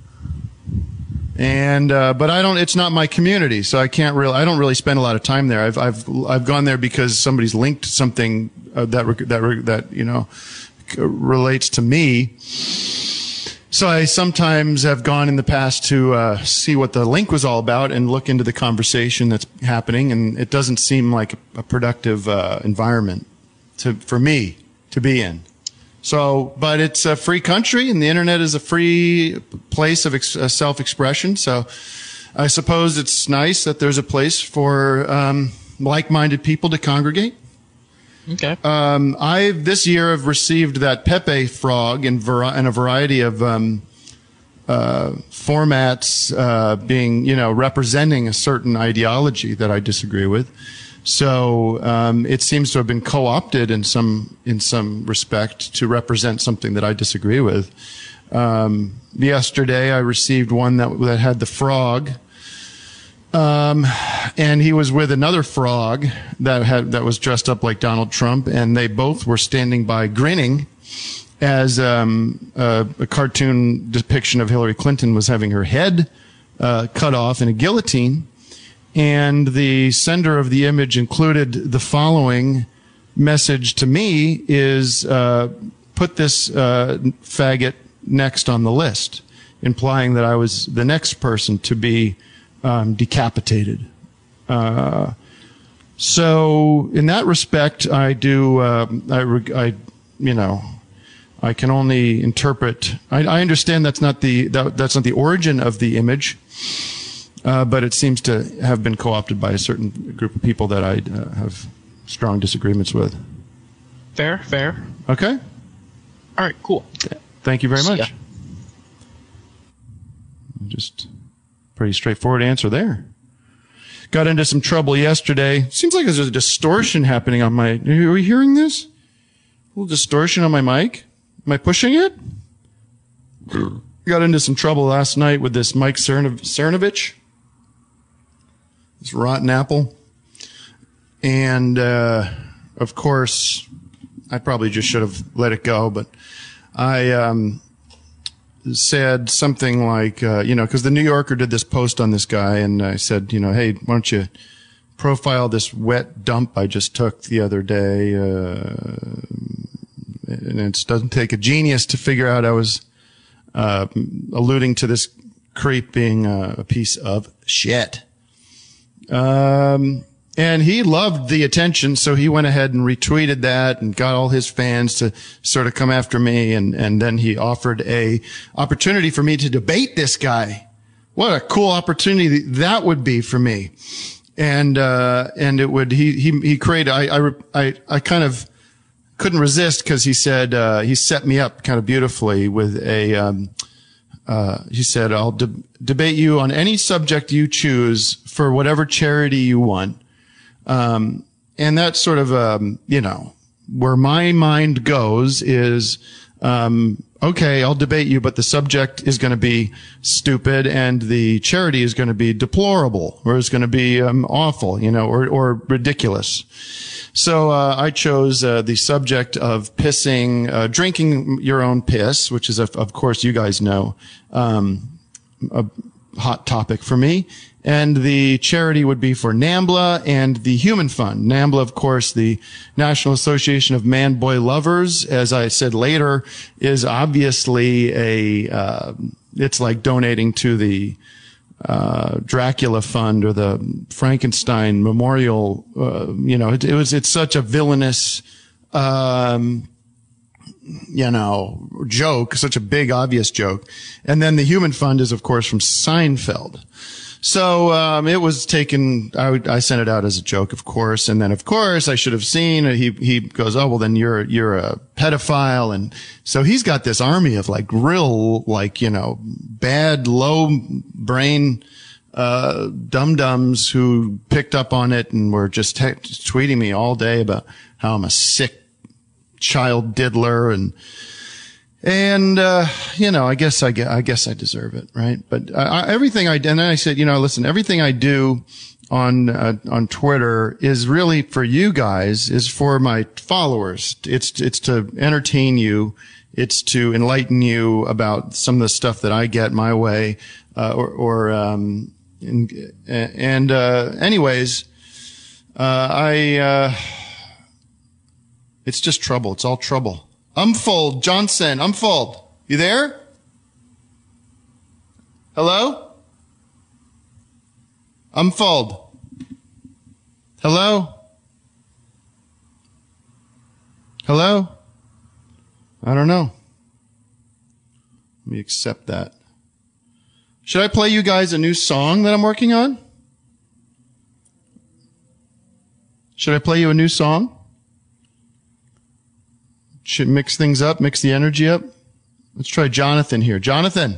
And uh, but I don't. It's not my community, so I can't really. I don't really spend a lot of time there. I've I've I've gone there because somebody's linked something uh, that rec- that rec- that you know c- relates to me. So I sometimes have gone in the past to uh, see what the link was all about and look into the conversation that's happening, and it doesn't seem like a productive uh, environment to for me to be in. So, but it's a free country, and the internet is a free place of ex- uh, self-expression. So, I suppose it's nice that there's a place for um, like-minded people to congregate. Okay. Um, I this year have received that Pepe frog in, vari- in a variety of um, uh, formats, uh, being you know representing a certain ideology that I disagree with. So um, it seems to have been co-opted in some in some respect to represent something that I disagree with. Um, yesterday, I received one that that had the frog, um, and he was with another frog that had that was dressed up like Donald Trump, and they both were standing by grinning as um, a, a cartoon depiction of Hillary Clinton was having her head uh, cut off in a guillotine. And the sender of the image included the following message to me is, uh, put this uh, faggot next on the list, implying that I was the next person to be um, decapitated. Uh, so in that respect, I do, uh, I, I, you know, I can only interpret, I, I understand that's not the, that, that's not the origin of the image. Uh, but it seems to have been co-opted by a certain group of people that I uh, have strong disagreements with. Fair, fair. Okay. All right, cool. Thank you very See much. ya. Just pretty straightforward answer there. Got into some trouble yesterday. Seems like there's a distortion happening on my... Are we hearing this? A little distortion on my mic? Am I pushing it? Got into some trouble last night with this Mike Cernov- Cernovich. This rotten apple. And, uh, of course, I probably just should have let it go, but I, um, said something like, uh, you know, cause the New Yorker did this post on this guy, and I said, you know, hey, why don't you profile this wet dump I just took the other day, uh, and it doesn't take a genius to figure out I was, uh, alluding to this creep being uh, a piece of shit. Um, and he loved the attention, so he went ahead and retweeted that and got all his fans to sort of come after me. And, and then he offered a opportunity for me to debate this guy. What a cool opportunity that would be for me. And, uh, and it would, he, he, he created, I, I, I, I kind of couldn't resist because he said, uh, he set me up kind of beautifully with a, um, Uh, he said, I'll de- debate you on any subject you choose for whatever charity you want. Um, and that's sort of, um, you know, where my mind goes is, um, okay, I'll debate you, but the subject is going to be stupid and the charity is going to be deplorable, or it's going to be, um, awful, you know, or, or ridiculous. So, uh, I chose, uh, the subject of pissing, uh, drinking your own piss, which is, of, of course, you guys know, um, a hot topic for me. And the charity would be for NAMBLA and the Human Fund. NAMBLA, of course, the National Association of Man-Boy Lovers, as I said later, is obviously a, uh, it's like donating to the, uh, Dracula Fund or the Frankenstein Memorial. Uh, you know, it, it was, it's such a villainous, um, you know, joke, such a big, obvious joke. And then the Human Fund is, of course, from Seinfeld. So um, it was taken. I, would, I sent it out as a joke, of course, and then of course I should have seen. He he goes, oh well, then you're you're a pedophile, and so he's got this army of like real like you know bad low brain uh dum dums who picked up on it and were just te- tweeting me all day about how I'm a sick child diddler and. And, uh, you know, I guess I get, I guess I deserve it, right? But I, I, everything I, and then I said, you know, listen, everything I do on, uh, on Twitter is really for you guys, is for my followers. It's, it's to entertain you. It's to enlighten you about some of the stuff that I get my way, uh, or, or, um, and, and, uh, anyways, uh, I, uh, it's just trouble. It's all trouble. Umfold Johnson, Umfold, you there? Hello? Umfold. Hello? Hello? I don't know. Let me accept that. Should I play you guys a new song that I'm working on? Should I play you a new song? Should mix things up, mix the energy up. Let's try Jonathan here. Jonathan.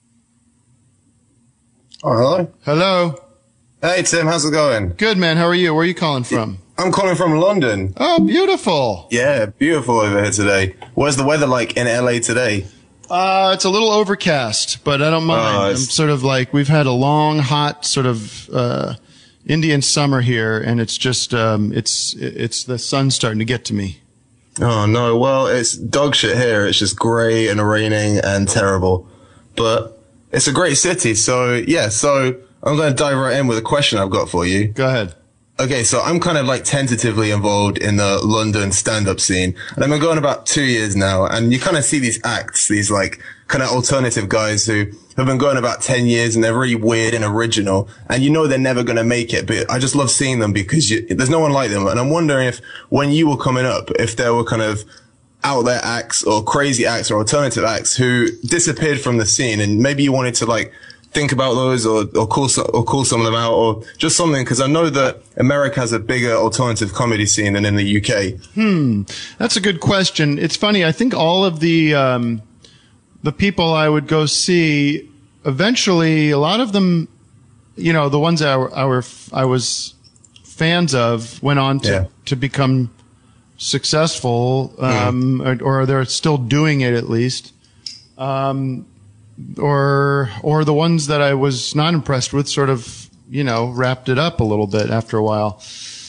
Oh, hello. Hello. Hey, Tim. How's it going? Good, man. How are you? Where are you calling from? I'm calling from London. Oh, beautiful. Yeah, beautiful over here today. What's the weather like in L A today? Uh, it's a little overcast, but I don't mind. Oh, I'm it's- sort of like, we've had a long, hot sort of, uh, Indian summer here, and it's just, um, it's, it's the sun's starting to get to me. Oh, no. Well, it's dog shit here. It's just grey and raining and terrible. But it's a great city. So, yeah. So I'm going to dive right in with a question I've got for you. Go ahead. Okay. So I'm kind of like tentatively involved in the London stand-up scene. And I've been going about two years now. And you kind of see these acts, these like kind of alternative guys who have been going about ten years and they're really weird and original. And you know they're never going to make it. But I just love seeing them because you, there's no one like them. And I'm wondering if when you were coming up, if there were kind of out there acts or crazy acts or alternative acts who disappeared from the scene and maybe you wanted to like think about those or, or call some, or call some of them out or just something. Cause I know that America has a bigger alternative comedy scene than in the U K. Hmm. That's a good question. It's funny. I think all of the, um, the people I would go see, eventually, a lot of them, you know, the ones that I, were, I, were, I was fans of went on to, Yeah. to become successful, um, or, or they're still doing it at least. Um, or, or the ones that I was not impressed with sort of, you know, wrapped it up a little bit after a while.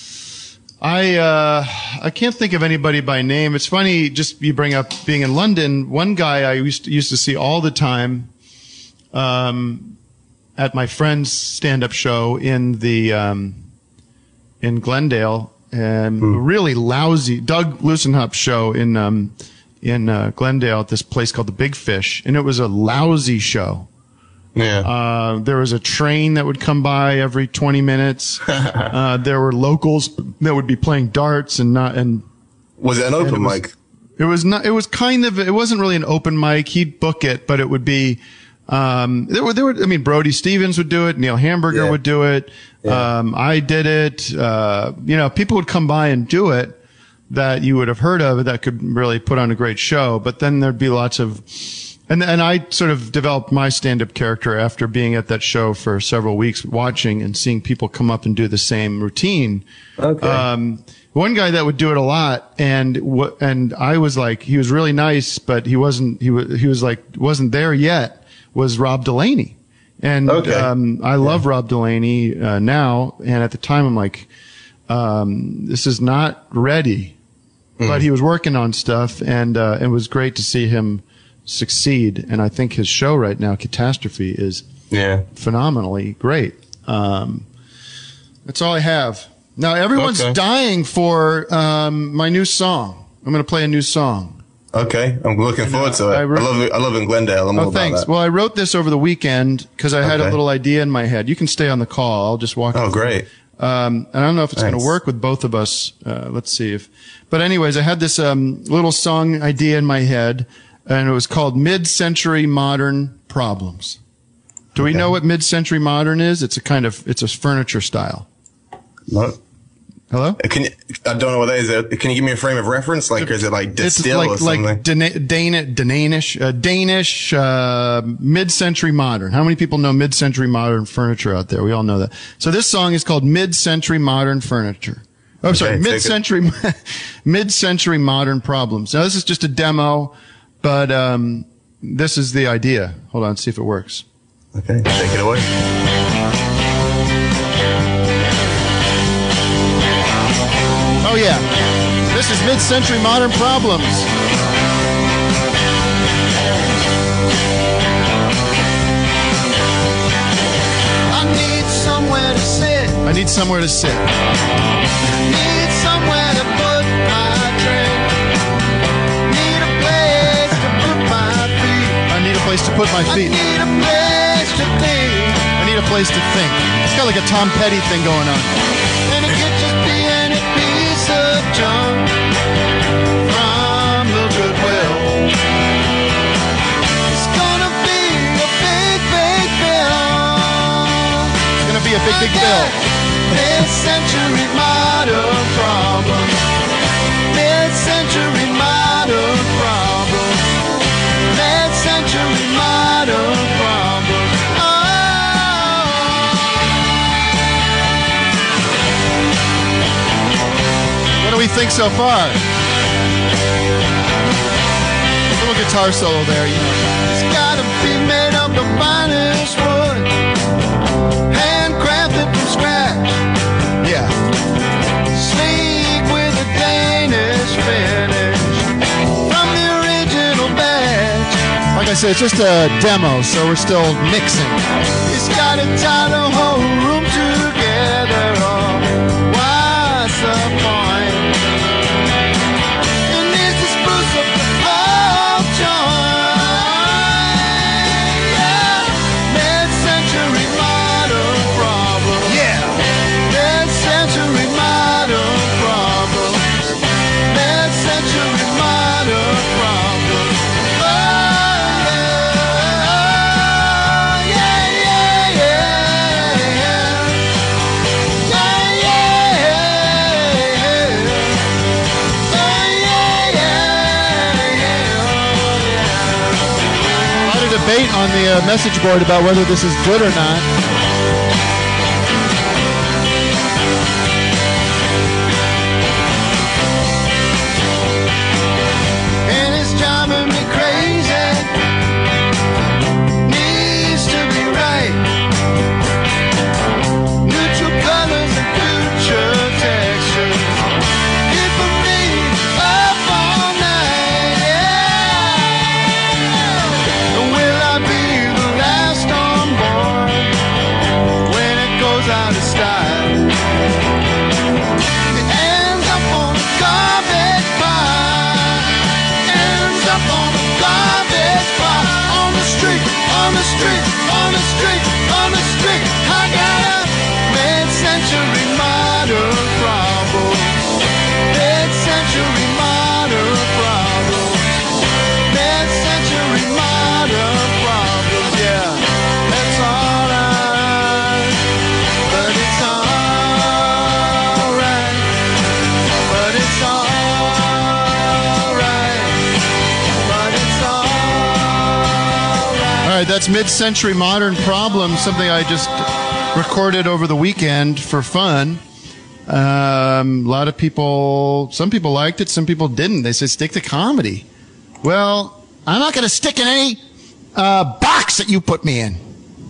I uh I can't think of anybody by name. It's funny, just you bring up being in London. One guy I used to, used to see all the time um at my friend's stand-up show in the um in Glendale, and really lousy Doug Lucenhup's show in um in uh, Glendale at this place called the Big Fish, and it was a lousy show. Yeah. Uh, there was a train that would come by every twenty minutes. uh, there were locals that would be playing darts and not, and. Was it an open it was, mic? It was not, it was kind of, it wasn't really an open mic. He'd book it, but it would be, um, there were, there were, I mean, Brody Stevens would do it. Neil Hamburger Yeah. would do it. Yeah. Um, I did it. Uh, you know, people would come by and do it that you would have heard of that could really put on a great show. But then there'd be lots of, And and I sort of developed my stand-up character after being at that show for several weeks, watching and seeing people come up and do the same routine. Okay. Um, one guy that would do it a lot, and w- and I was like, he was really nice, but he wasn't. He was he was like wasn't there yet. Was Rob Delaney, and Okay. um, I love Rob Delaney uh, now, and at the time I'm like, um, this is not ready, but he was working on stuff, and uh, it was great to see him succeed. And I think his show right now, Catastrophe, is yeah phenomenally great. Um, that's all I have. Now everyone's Okay. dying for um, my new song. I'm going to play a new song. Okay, I'm looking And, forward uh, to it. I I, wrote- love it. I love it in Glendale. I'm all Oh, about thanks. that. Well, I wrote this over the weekend because I had a Okay. little idea in my head. You can stay on the call. I'll just walk. Oh, you through great. it. Um, and I don't know if it's going Thanks. to work with both of us. Uh, let's see if. But anyways, I had this um, little song idea in my head, and it was called "Mid-Century Modern Problems." Do we know what mid-century modern is? It's a kind of, it's a furniture style. No. Hello? Can you, I don't know what that is. Can you give me a frame of reference? Like, is it like distill like, or something? Like Dana, Dana, Danish, uh, Danish, uh, mid-century modern. How many people know mid-century modern furniture out there? We all know that. So this song is called Mid-Century Modern Furniture. Oh, Okay, sorry, take it. mid-century, mid-century modern problems. Now this is just a demo, but, um, this is the idea. Hold on, see if it works. Okay, take it away. Oh yeah, this is mid-century modern problems. I need somewhere to sit. I need somewhere to sit. Need somewhere to put my drink. Need a place to put my feet. I need a place to put my feet. I need a place to think. I need a place to think. It's got like a Tom Petty thing going on. And it could just be any piece of junk from the Goodwill. It's gonna be a big, big bill. It's gonna be a big, big bill. Mid-century modern problems. Mid-century modern problems. Mid-century modern problems. What do we think so far? A little guitar solo there, you know. It's gotta be made up of finest wood, handcrafted from scratch. Yeah. Sleek with a Danish finish from the original batch. Like I said, it's just a demo, so we're still mixing. It's gotta tie the whole room together. Oh, what's the point? It needs to spruce up the whole joint. Yeah. Mid-century modern problem. Yeah. Mid-century modern problem. Mid-century modern problem. Oh, yeah. Yeah, yeah, yeah, yeah. Yeah, yeah, yeah. Oh, yeah, yeah, A lot of debate on the uh, message board about whether this is good or not. And it's driving me crazy. Needs to be right. Neutral colors and future textures. Keeping me up all night. Yeah. Will I be the last on board when it goes out of style? It ends up on a garbage pile. Ends up on a garbage pile. On the street, on the street, on the street, on the street. I got a mid-century modern problem. Mid-century modern problem. Mid-century modern problem. Yeah, that's all right. But it's alright. But it's alright. But it's alright. All right, that's mid-century modern problems, something I just recorded over the weekend for fun. Um, a lot of people, some people liked it, some people didn't. They said, stick to comedy. Well, I'm not going to stick in any uh, box that you put me in.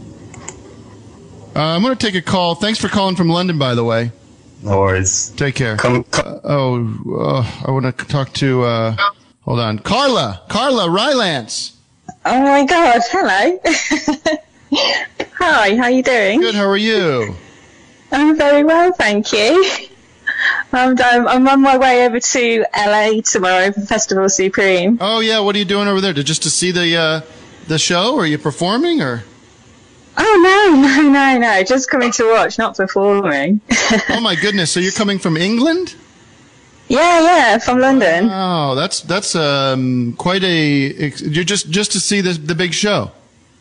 Uh, I'm going to take a call. Thanks for calling from London, by the way. No worries. Take care. Come, Uh, oh, uh, I want to talk to, uh, hold on. Carla. Carla Rylance. Oh my God! Hello. Hi. How you doing? Good. How are you? I'm very well, thank you. I'm I'm, I'm on my way over to L A tomorrow for Festival Supreme. Oh yeah. What are you doing over there? To, just to see the uh, the show? Are you performing or? Oh no, no, no, no! Just coming to watch, not performing. Oh my goodness! So you're coming from England? Yeah, yeah, from London. Oh, that's that's um quite a. You're just just to see the the big show.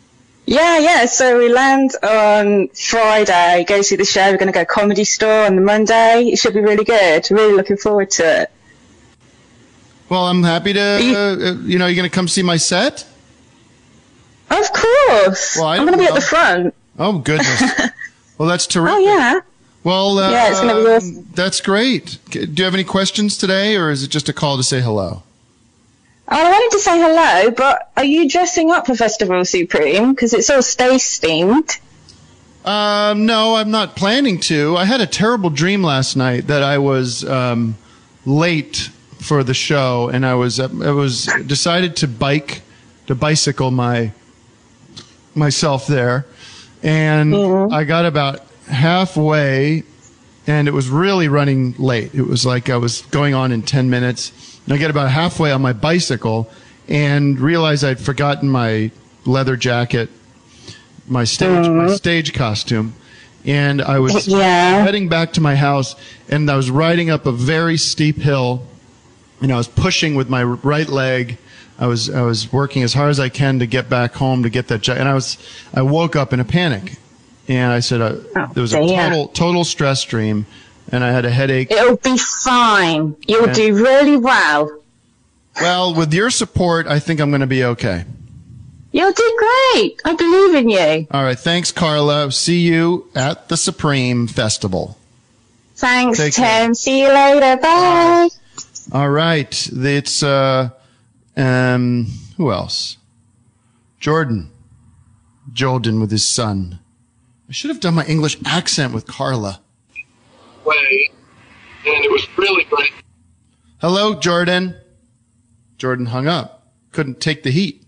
Yeah, yeah. So we land on Friday, go see the show. We're going to go Comedy Store on the Monday. It should be really good. Really looking forward to it. Well, I'm happy to, uh, you know, you're going to come see my set? Of course. Well, I I'm going to be know. at the front. Oh, goodness. Well, that's terrific. Oh, yeah. Well, uh, Yeah, it's gonna be awesome. That's great. Do you have any questions today, or is it just a call to say hello? I wanted to say hello, but are you dressing up for Festival Supreme? Because it's all space themed. Um, no, I'm not planning to. I had a terrible dream last night that I was um, late for the show, and I was uh, I was decided to bike to bicycle my myself there, and I got about halfway, and it was really running late. It was like I was going on in ten minutes, and I get about halfway on my bicycle and realized I'd forgotten my leather jacket, my stage my stage costume, and I was Yeah. heading back to my house, and I was riding up a very steep hill, and I was pushing with my right leg. I was I was working as hard as I can to get back home to get that jacket, and I was I woke up in a panic, and I said uh, there was a dear. total total stress dream, and I had a headache. It'll be fine. You'll And- do really well. Well, with your support, I think I'm going to be okay. You'll do great. I believe in you. All right, thanks, Carla. See you at the Supreme Festival. Thanks, Take Tim. care. See you later. Bye. All right, it's uh, um, who else? Jordan, Jordan with his son. I should have done my English accent with Carla. Way, and it was really great. Hello, Jordan. Jordan hung up. Couldn't take the heat.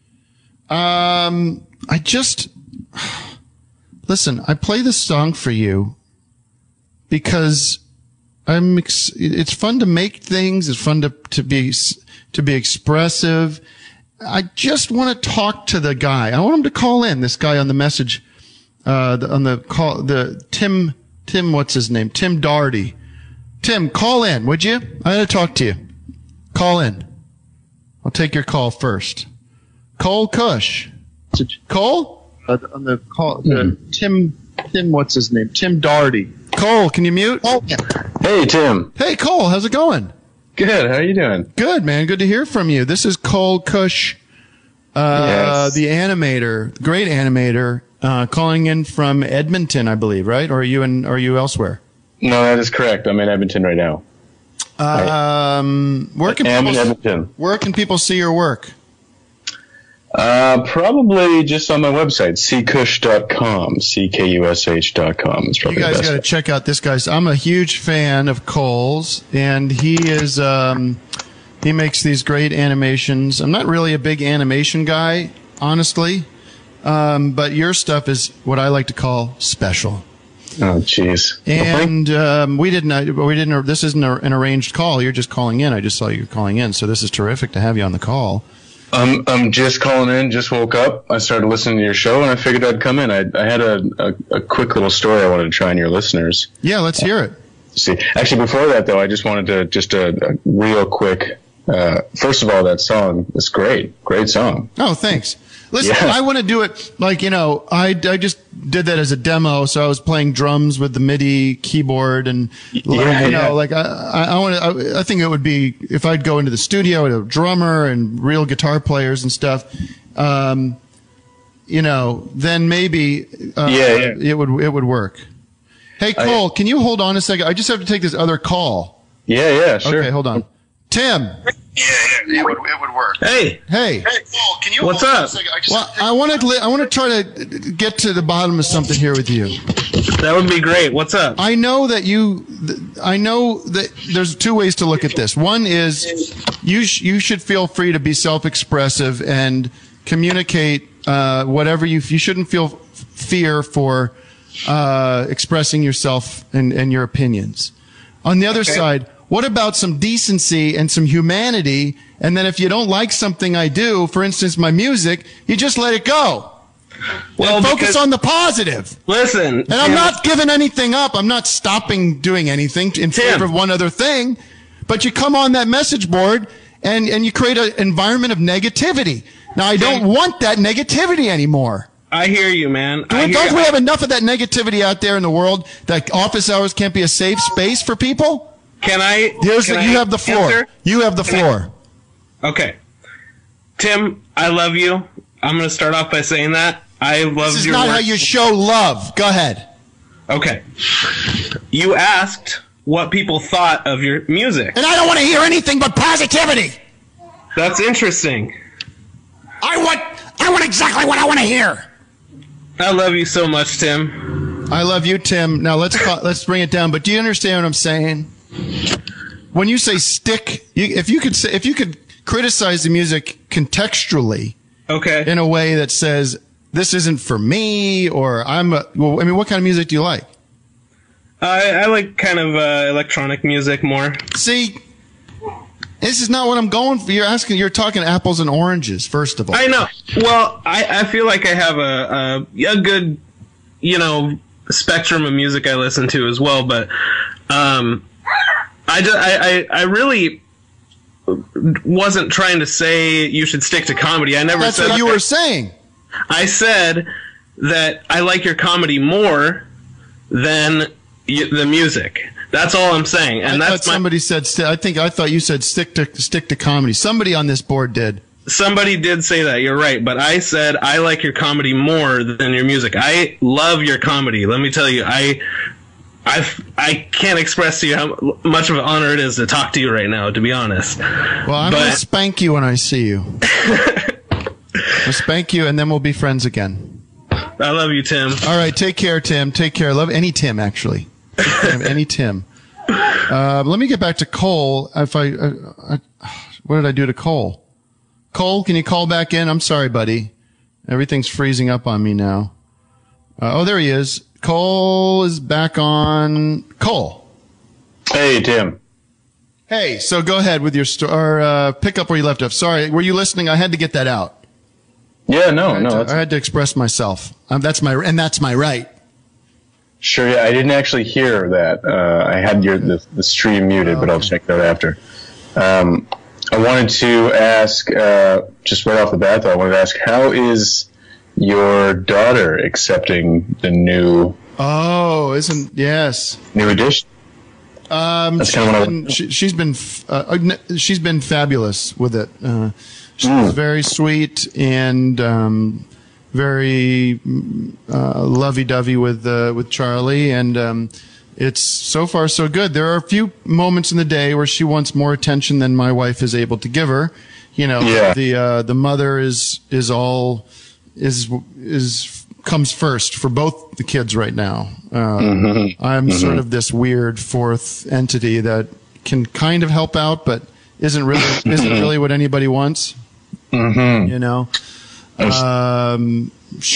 Um, I just listen. I play this song for you because I'm. Ex- it's fun to make things. It's fun to to be to be expressive. I just want to talk to the guy. I want him to call in. This guy on the message, uh, the, on the call, the Tim. Tim, what's his name? Tim Darty. Tim, call in, would you? I got to talk to you. Call in. I'll take your call first. Cole Cush. Cole? Uh, on the call, the Tim, Tim, what's his name? Tim Darty. Cole, can you mute? Oh, Hey, Tim. Hey, Cole, how's it going? Good. How are you doing? Good, man. Good to hear from you. This is Cole Cush, uh, Yes. the animator, great animator, uh, calling in from Edmonton, I believe, right? Or are you in? Or are you elsewhere? No, that is correct. I'm in Edmonton right now. Um, where can I am in people? Edmonton. Where can people see your work? Uh, probably just on my website, c kush dot com, C K U S H dot com. It's You probably the guys best. got to check out this guy's. I'm a huge fan of Cole's, and he is. Um, he makes these great animations. I'm not really a big animation guy, honestly, um, but your stuff is what I like to call special. Oh, jeez. And um, we didn't. uh, We didn't. This isn't a, an arranged call. You're just calling in. I just saw you calling in, so this is terrific to have you on the call. I'm I'm just calling in. Just woke up. I started listening to your show, and I figured I'd come in. I I had a a, a quick little story I wanted to try on your listeners. Yeah, let's hear it. See, actually, before that though, I just wanted to just a, a real quick. Uh, first of all, that song is great. Great song. Oh, thanks. Listen, Yeah. I want to do it like, you know, I, I just did that as a demo. So I was playing drums with the MIDI keyboard and, like, Yeah, you yeah. know, like I, I, I want to, I, I think it would be, if I'd go into the studio with a drummer and real guitar players and stuff, um, you know, then maybe, uh, Yeah, yeah. it would, it would work. Hey, Cole, can you hold on a second? I just have to take this other call. Yeah, yeah, sure. Okay, hold on. Tim. It would, it would work. Hey. Hey. Hey, Paul, can you What's hold on up? a second? I just Well, I want to I want to try to get to the bottom of something here with you. That would be great. What's up? I know that you th- I know that there's two ways to look at this. One is you sh- you should feel free to be self-expressive and communicate uh, whatever you you shouldn't feel f- fear for uh, expressing yourself and, and your opinions. On the other Okay. side, what about some decency and some humanity? And then if you don't like something I do, for instance, my music, you just let it go. Well, and focus because- on the positive. Listen, And I'm Tim- not giving anything up. I'm not stopping doing anything in favor of one other thing. But you come on that message board and, and you create an environment of negativity. Now, I don't want that negativity anymore. I hear you, man. Do I we, hear don't we have enough of that negativity out there in the world that office hours can't be a safe space for people? Can I? Here's can the, I you have the floor. answer? You have the Can I- floor. Okay. Tim, I love you. I'm going to start off by saying that. I love your This is not work. how you show love. Go ahead. Okay. You asked what people thought of your music. And I don't want to hear anything but positivity. That's interesting. I want I want exactly what I want to hear. I love you so much, Tim. I love you, Tim. Now let's call, let's bring it down. But do you understand what I'm saying? When you say stick, you, if you could say, if you could criticize the music contextually, okay, in a way that says this isn't for me, or I'm. A, well, I mean, what kind of music do you like? I, I like kind of uh, electronic music more. See, this is not what I'm going for. You're asking. You're talking apples and oranges. First of all, I know. Well, I, I feel like I have a, a a good, you know, spectrum of music I listen to as well. But um, I, just, I, I I really wasn't trying to say you should stick to comedy. I never That's said what you that. were saying. I said that I like your comedy more than y- the music. That's all I'm saying, and I that's thought my. somebody said. St- I think I thought you said stick to stick to comedy. Somebody on this board did. Somebody did say that. You're right, but I said I like your comedy more than your music. I love your comedy. Let me tell you, I, I, I can't express to you how much of an honor it is to talk to you right now. To be honest. Well, I'm But- gonna spank you when I see you. I'll spank you, and then we'll be friends again. I love you, Tim. All right, take care, Tim. Take care. Love any Tim, actually. Any Tim. Uh, let me get back to Cole. If I, uh, I, what did I do to Cole? Cole, can you call back in? I'm sorry, buddy. Everything's freezing up on me now. Uh, oh, there he is. Cole is back on. Cole. Hey, Tim. Hey, so go ahead with your story. Or uh, pick up where you left off. Sorry, were you listening? I had to get that out. Yeah, no, I had no. to, That's, I had to express myself. Um, that's my and that's my right. sure, yeah, I didn't actually hear that. Uh, I had your the, the stream muted, but I'll check that after. Um, I wanted to ask, uh, just right off the bat, though, I wanted to ask, how is your daughter accepting the new Oh, isn't yes. new edition? Um, That's she's kinda what I been, she, she's been f- uh, uh, n- she's been fabulous with it. Uh, she's Mm. very sweet and um, very mm, uh, lovey-dovey with uh, with Charlie, and um, it's so far so good. There are a few moments in the day where she wants more attention than my wife is able to give her. You know, Yeah. the uh, the mother is is all is is comes first for both the kids right now. Uh, Mhm. I'm Mhm. sort of this weird fourth entity that can kind of help out, but isn't really isn't really what anybody wants. Mm-hmm. You know. Um.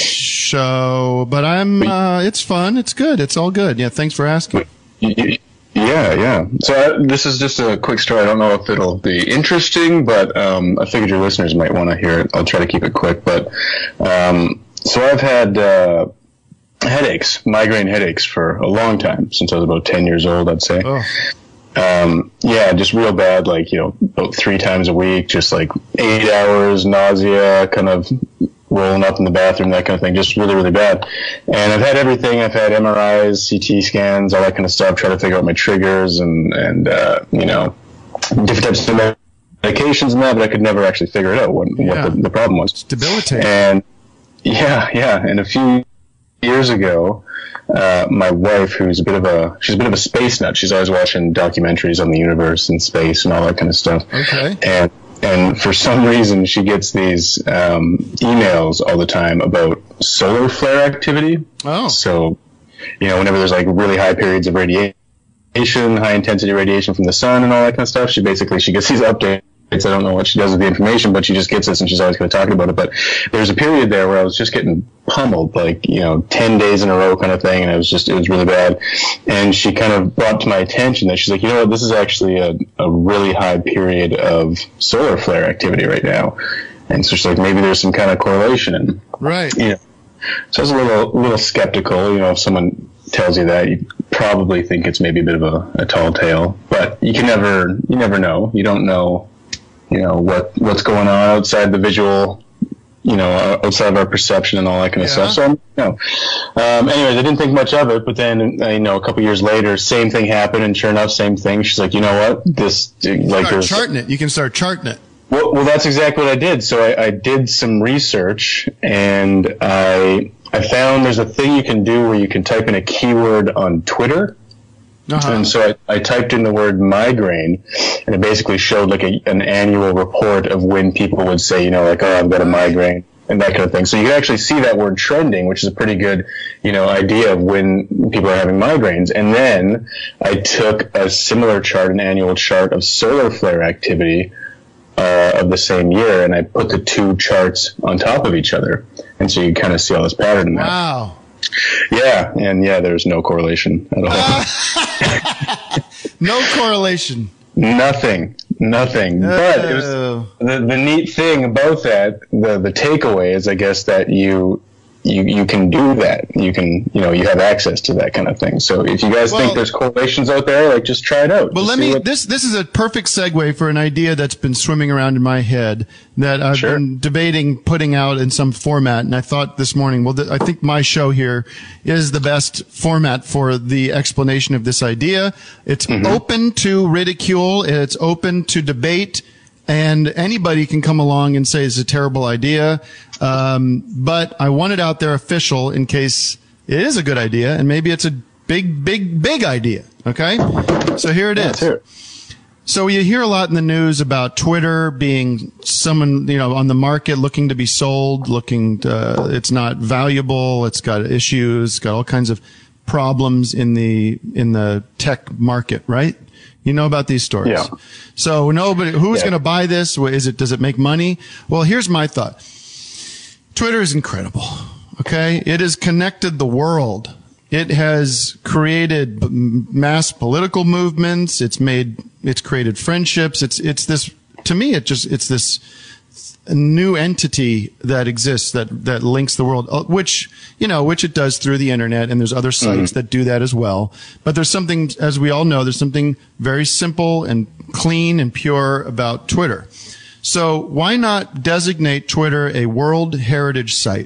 So, but I'm. Uh, it's fun. It's good. It's all good. Yeah. Thanks for asking. Yeah, yeah. So uh, this is just a quick story. I don't know if it'll be interesting, but um, I figured your listeners might want to hear it. I'll try to keep it quick. But um, so I've had uh, headaches, migraine headaches, for a long time, since I was about ten years old, I'd say. Oh. Um, yeah, just real bad, like, you know, about three times a week, just like eight hours, nausea, kind of rolling up in the bathroom, that kind of thing, just really, really bad. And I've had everything. I've had M R Is, C T scans, all that kind of stuff, trying to figure out my triggers and, and, uh, you know, different types of medications and that, but I could never actually figure it out what, Yeah. what the, the problem was. It's debilitating. And yeah, yeah. And a few years ago, uh, my wife, who's a bit of a, she's a bit of a space nut. She's always watching documentaries on the universe and space and all that kind of stuff. Okay. And, and for some reason, she gets these, um, emails all the time about solar flare activity. Oh. So, you know, whenever there's like really high periods of radiation, high intensity radiation from the sun and all that kind of stuff, she basically, she gets these updates. I don't know what she does with the information, but she just gets this and she's always going to talk about it. But there's a period there where I was just getting pummeled, like, you know, ten days in a row kind of thing. And it was just, it was really bad. And she kind of brought to my attention that she's like, you know what, this is actually a, a really high period of solar flare activity right now. And so she's like, maybe there's some kind of correlation. And, Right. you know, so I was a little, a little skeptical. You know, if someone tells you that, you probably think it's maybe a bit of a, a tall tale, but you can never, you never know. You don't know, you know, what, what's going on outside the visual you know, outside of our perception and all that kind of Yeah. stuff. So, you know, um, anyways, I didn't think much of it, but then, uh, you know, a couple years later, same thing happened, and sure enough, same thing. She's like, you know what, this, like, Start there's, charting it. You can start charting it. well, well, that's exactly what I did. So I, I did some research, and I, I found there's a thing you can do where you can type in a keyword on Twitter. Uh-huh. And so I, I typed in the word migraine, and it basically showed like a, an annual report of when people would say, you know, like, oh, I've got a migraine and that kind of thing. So you can actually see that word trending, which is a pretty good, you know, idea of when people are having migraines. And then I took a similar chart, an annual chart of solar flare activity uh, of the same year, and I put the two charts on top of each other. And so you kind of see all this pattern in that. Wow. Yeah, and yeah, there's no correlation at all. No correlation. Nothing, nothing. But it was Oh. the, the neat thing about that. The the takeaway is, I guess, that you you you can do that. You can, you know, you have access to that kind of thing. So if you guys Well- think there's correlations out there, like, just try it out. Well, Just let see me. what- This this is a perfect segue for an idea that's been swimming around in my head that I've Sure. been debating putting out in some format. And I thought this morning, well, th- I think my show here is the best format for the explanation of this idea. It's Mm-hmm. open to ridicule. It's open to debate. And anybody can come along and say it's a terrible idea. Um, but I want it out there official in case it is a good idea, and maybe it's a big, big, big idea. Okay? So here it is. So you hear a lot in the news about Twitter being someone, you know, on the market looking to be sold, looking to, it's not valuable, it's got issues, it's got all kinds of problems in the, in the tech market, right? You know about these stories. Yeah. So nobody, who's Yeah. going to buy this? What is it, does it make money? Well, here's my thought. Twitter is incredible. Okay. It has connected the world. It has created b- mass political movements. It's made, it's created friendships. It's, it's this, to me, it just, it's this new entity that exists that, that links the world, uh, which, you know, which it does through the internet. And there's other sites Mhm. that do that as well. But there's something, as we all know, there's something very simple and clean and pure about Twitter. So why not designate Twitter a World Heritage Site?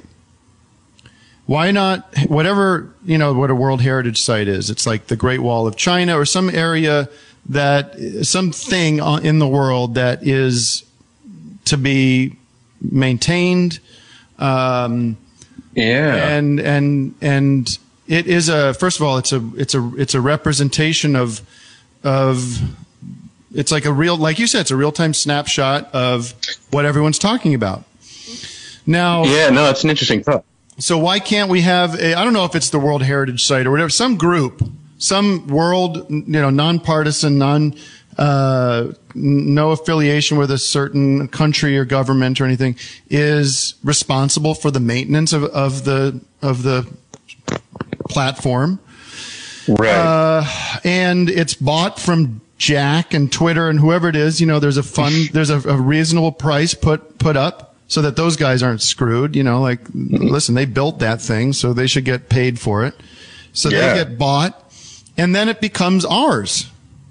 Why not, whatever, you know, what a World Heritage Site is. It's like the Great Wall of China or some area that, something on- in the world that is to be maintained. Um, yeah. And, and, and it is a, first of all, it's a, it's a, it's a representation of, of, it's like a real, like you said, it's a real-time snapshot of what everyone's talking about. Now, yeah, no, it's an interesting thought. so why can't we have a, I don't know if it's the World Heritage Site or whatever, some group, some world, you know, nonpartisan, non, uh, no affiliation with a certain country or government or anything, is responsible for the maintenance of, of the, of the platform. Right. Uh, and it's bought from Jack and Twitter and whoever it is, you know, there's a fund, there's a, a reasonable price put, put up so that those guys aren't screwed, you know, like, listen, they built that thing, so they should get paid for it. So Yeah. they get bought and then it becomes ours.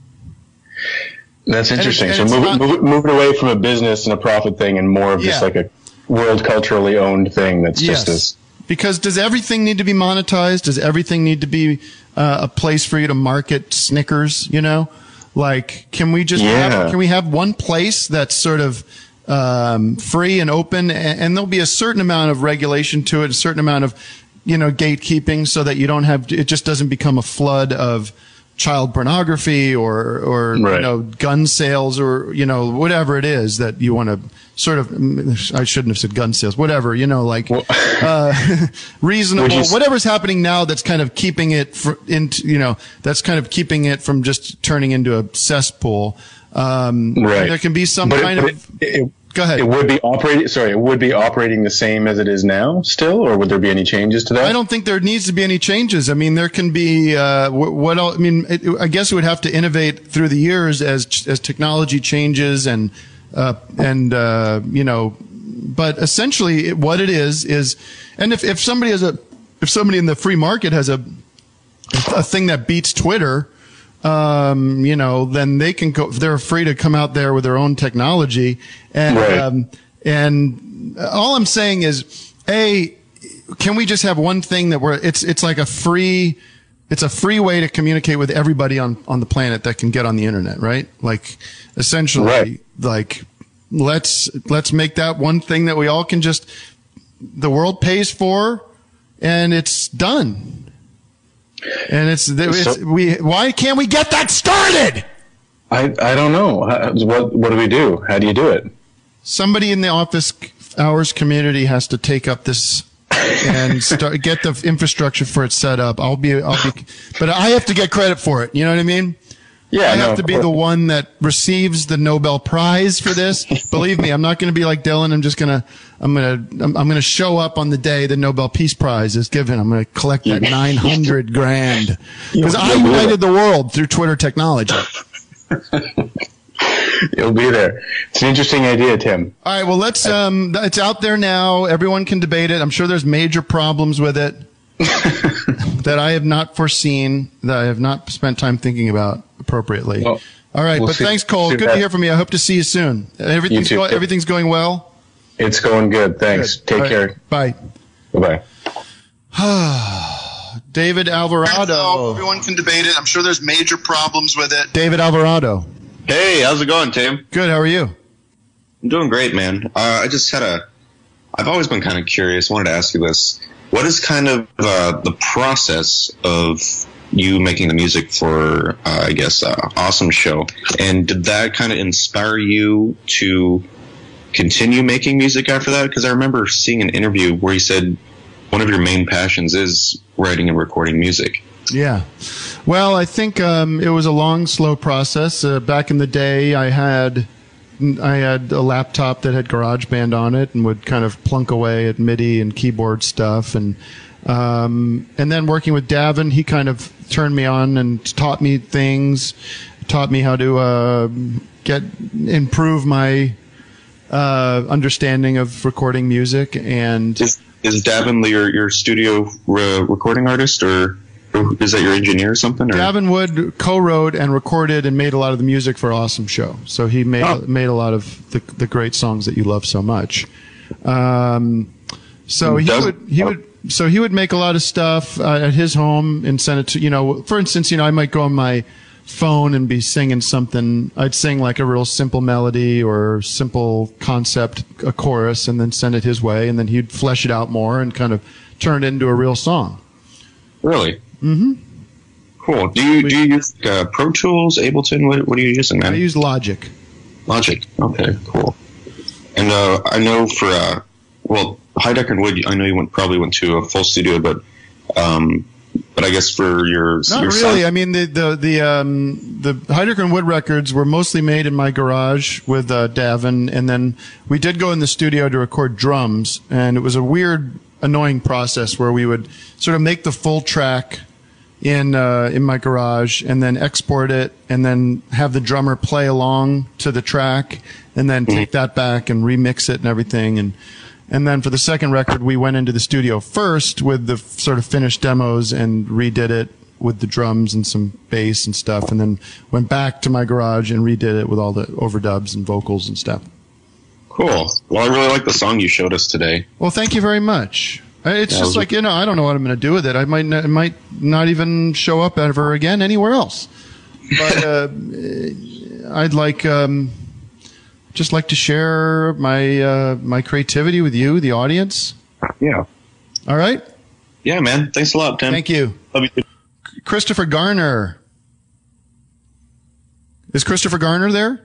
That's And it's- interesting. and So it's move, not- it- move, it- move it away from a business and a profit thing and more of just Yeah. like a world culturally owned thing that's just as. Because does everything need to be monetized? Does everything need to be uh, a place for you to market Snickers? You know, like can we just Yeah. have, can we have one place that's sort of um, free and open, and, and there'll be a certain amount of regulation to it, a certain amount of you know gatekeeping, so that you don't have it just doesn't become a flood of child pornography or or you Right. know gun sales or you know whatever it is that you want to sort of I shouldn't have said gun sales whatever you know like uh reasonable Would you s- whatever's happening now that's kind of keeping it fr- into you know that's kind of keeping it from just turning into a cesspool. Um Right. there can be some But it- kind but of it, it, go ahead. It would be operating. Sorry, it would be operating the same as it is now, still, or would there be any changes to that? I don't think there needs to be any changes. I mean, there can be uh, what, what else, I mean, it, I guess it would have to innovate through the years as as technology changes and uh, and uh, you know. But essentially, it, what it is is, and if if somebody has a if somebody in the free market has a a thing that beats Twitter, um, you know, then they can go. They're free to come out there with their own technology and. Right. Um, And all I'm saying is, A, can we just have one thing that we're, it's, it's like a free, it's a free way to communicate with everybody on, on the planet that can get on the internet, right? Like, essentially, Right. like, let's, let's make that one thing that we all can just, the world pays for, and it's done. And it's, it's we, why can't we get that started? I I don't know. How, what what do we do? How do you do it? Somebody in the office hours community has to take up this and start, get the infrastructure for it set up. I'll be, I'll be, but I have to get credit for it. You know what I mean? Yeah, I no, have to of be course. the one that receives the Nobel Prize for this. Believe me, I'm not going to be like Dylan. I'm just going to, I'm going to, I'm, I'm going to show up on the day the Nobel Peace Prize is given. I'm going to collect that nine hundred grand because I united the world through Twitter technology. You'll be there. It's an interesting idea, Tim. All right. Well, let's, um, it's out there now. Everyone can debate it. I'm sure there's major problems with it that I have not foreseen, that I have not spent time thinking about appropriately. Well, All right. we'll but see- thanks, Cole. see Good that. to hear from you. I hope to see you soon. Everything's, You too. go- everything's going well. It's going good. Thanks. Good. Take All right. care. Bye. Bye bye. David Alvarado. Everyone can debate it. I'm sure there's major problems with it. David Alvarado. Hey, how's it going, Tim? Good. How are you? I'm doing great, man. Uh, I just had a. I've always been kind of curious. Wanted to ask you this: what is kind of uh, the process of you making the music for, uh, I guess, uh, Awesome Show? And did that kind of inspire you to continue making music after that? Because I remember seeing an interview where you said one of your main passions is writing and recording music. Yeah. Well, I think um, it was a long, slow process. Uh, back in the day, I had I had a laptop that had GarageBand on it and would kind of plunk away at MIDI and keyboard stuff, and um, and then working with Davin, he kind of turned me on and taught me things, taught me how to uh, get improve my uh, understanding of recording music. And Is is Davin your your studio re- recording artist, or or is that your engineer or something? Or? Davin Wood co-wrote and recorded and made a lot of the music for Awesome Show. So he made Oh. made a lot of the the great songs that you love so much. Um, so he Does- would he would so he would make a lot of stuff uh, at his home and send it to, you know, for instance, you know, I might go on my phone and be singing something. I'd sing like a real simple melody or simple concept, a chorus, and then send it his way, and then he'd flesh it out more and kind of turn it into a real song. Really? Mm-hmm. Cool. Do you do you use uh, Pro Tools, Ableton? What, what are you using, man? I use Logic. Logic. Okay, cool. And uh, I know for uh, well, Heidecker and Wood, I know you went probably went to a full studio, but um, but I guess for your Not your really. sound- I mean, the the the um the Heidecker and Wood records were mostly made in my garage with uh, Davin, and then we did go in the studio to record drums, and it was a weird, annoying process where we would sort of make the full track in uh, in my garage, and then export it, and then have the drummer play along to the track, and then take that back and remix it and everything, and. And then for the second record, we went into the studio first with the f- sort of finished demos and redid it with the drums and some bass and stuff, and then went back to my garage and redid it with all the overdubs and vocals and stuff. Cool. Well, I really like the song you showed us today. Well, thank you very much. Uh, It's Yeah, just it was- like, you know, I don't know what I'm going to do with it. I might, n- it might not even show up ever again anywhere else. But uh, I'd like, um, just like to share my uh, my creativity with you, the audience. Yeah. All right. Yeah, man. Thanks a lot, Tim. Thank you. Love you. Christopher Garner. Is Christopher Garner there?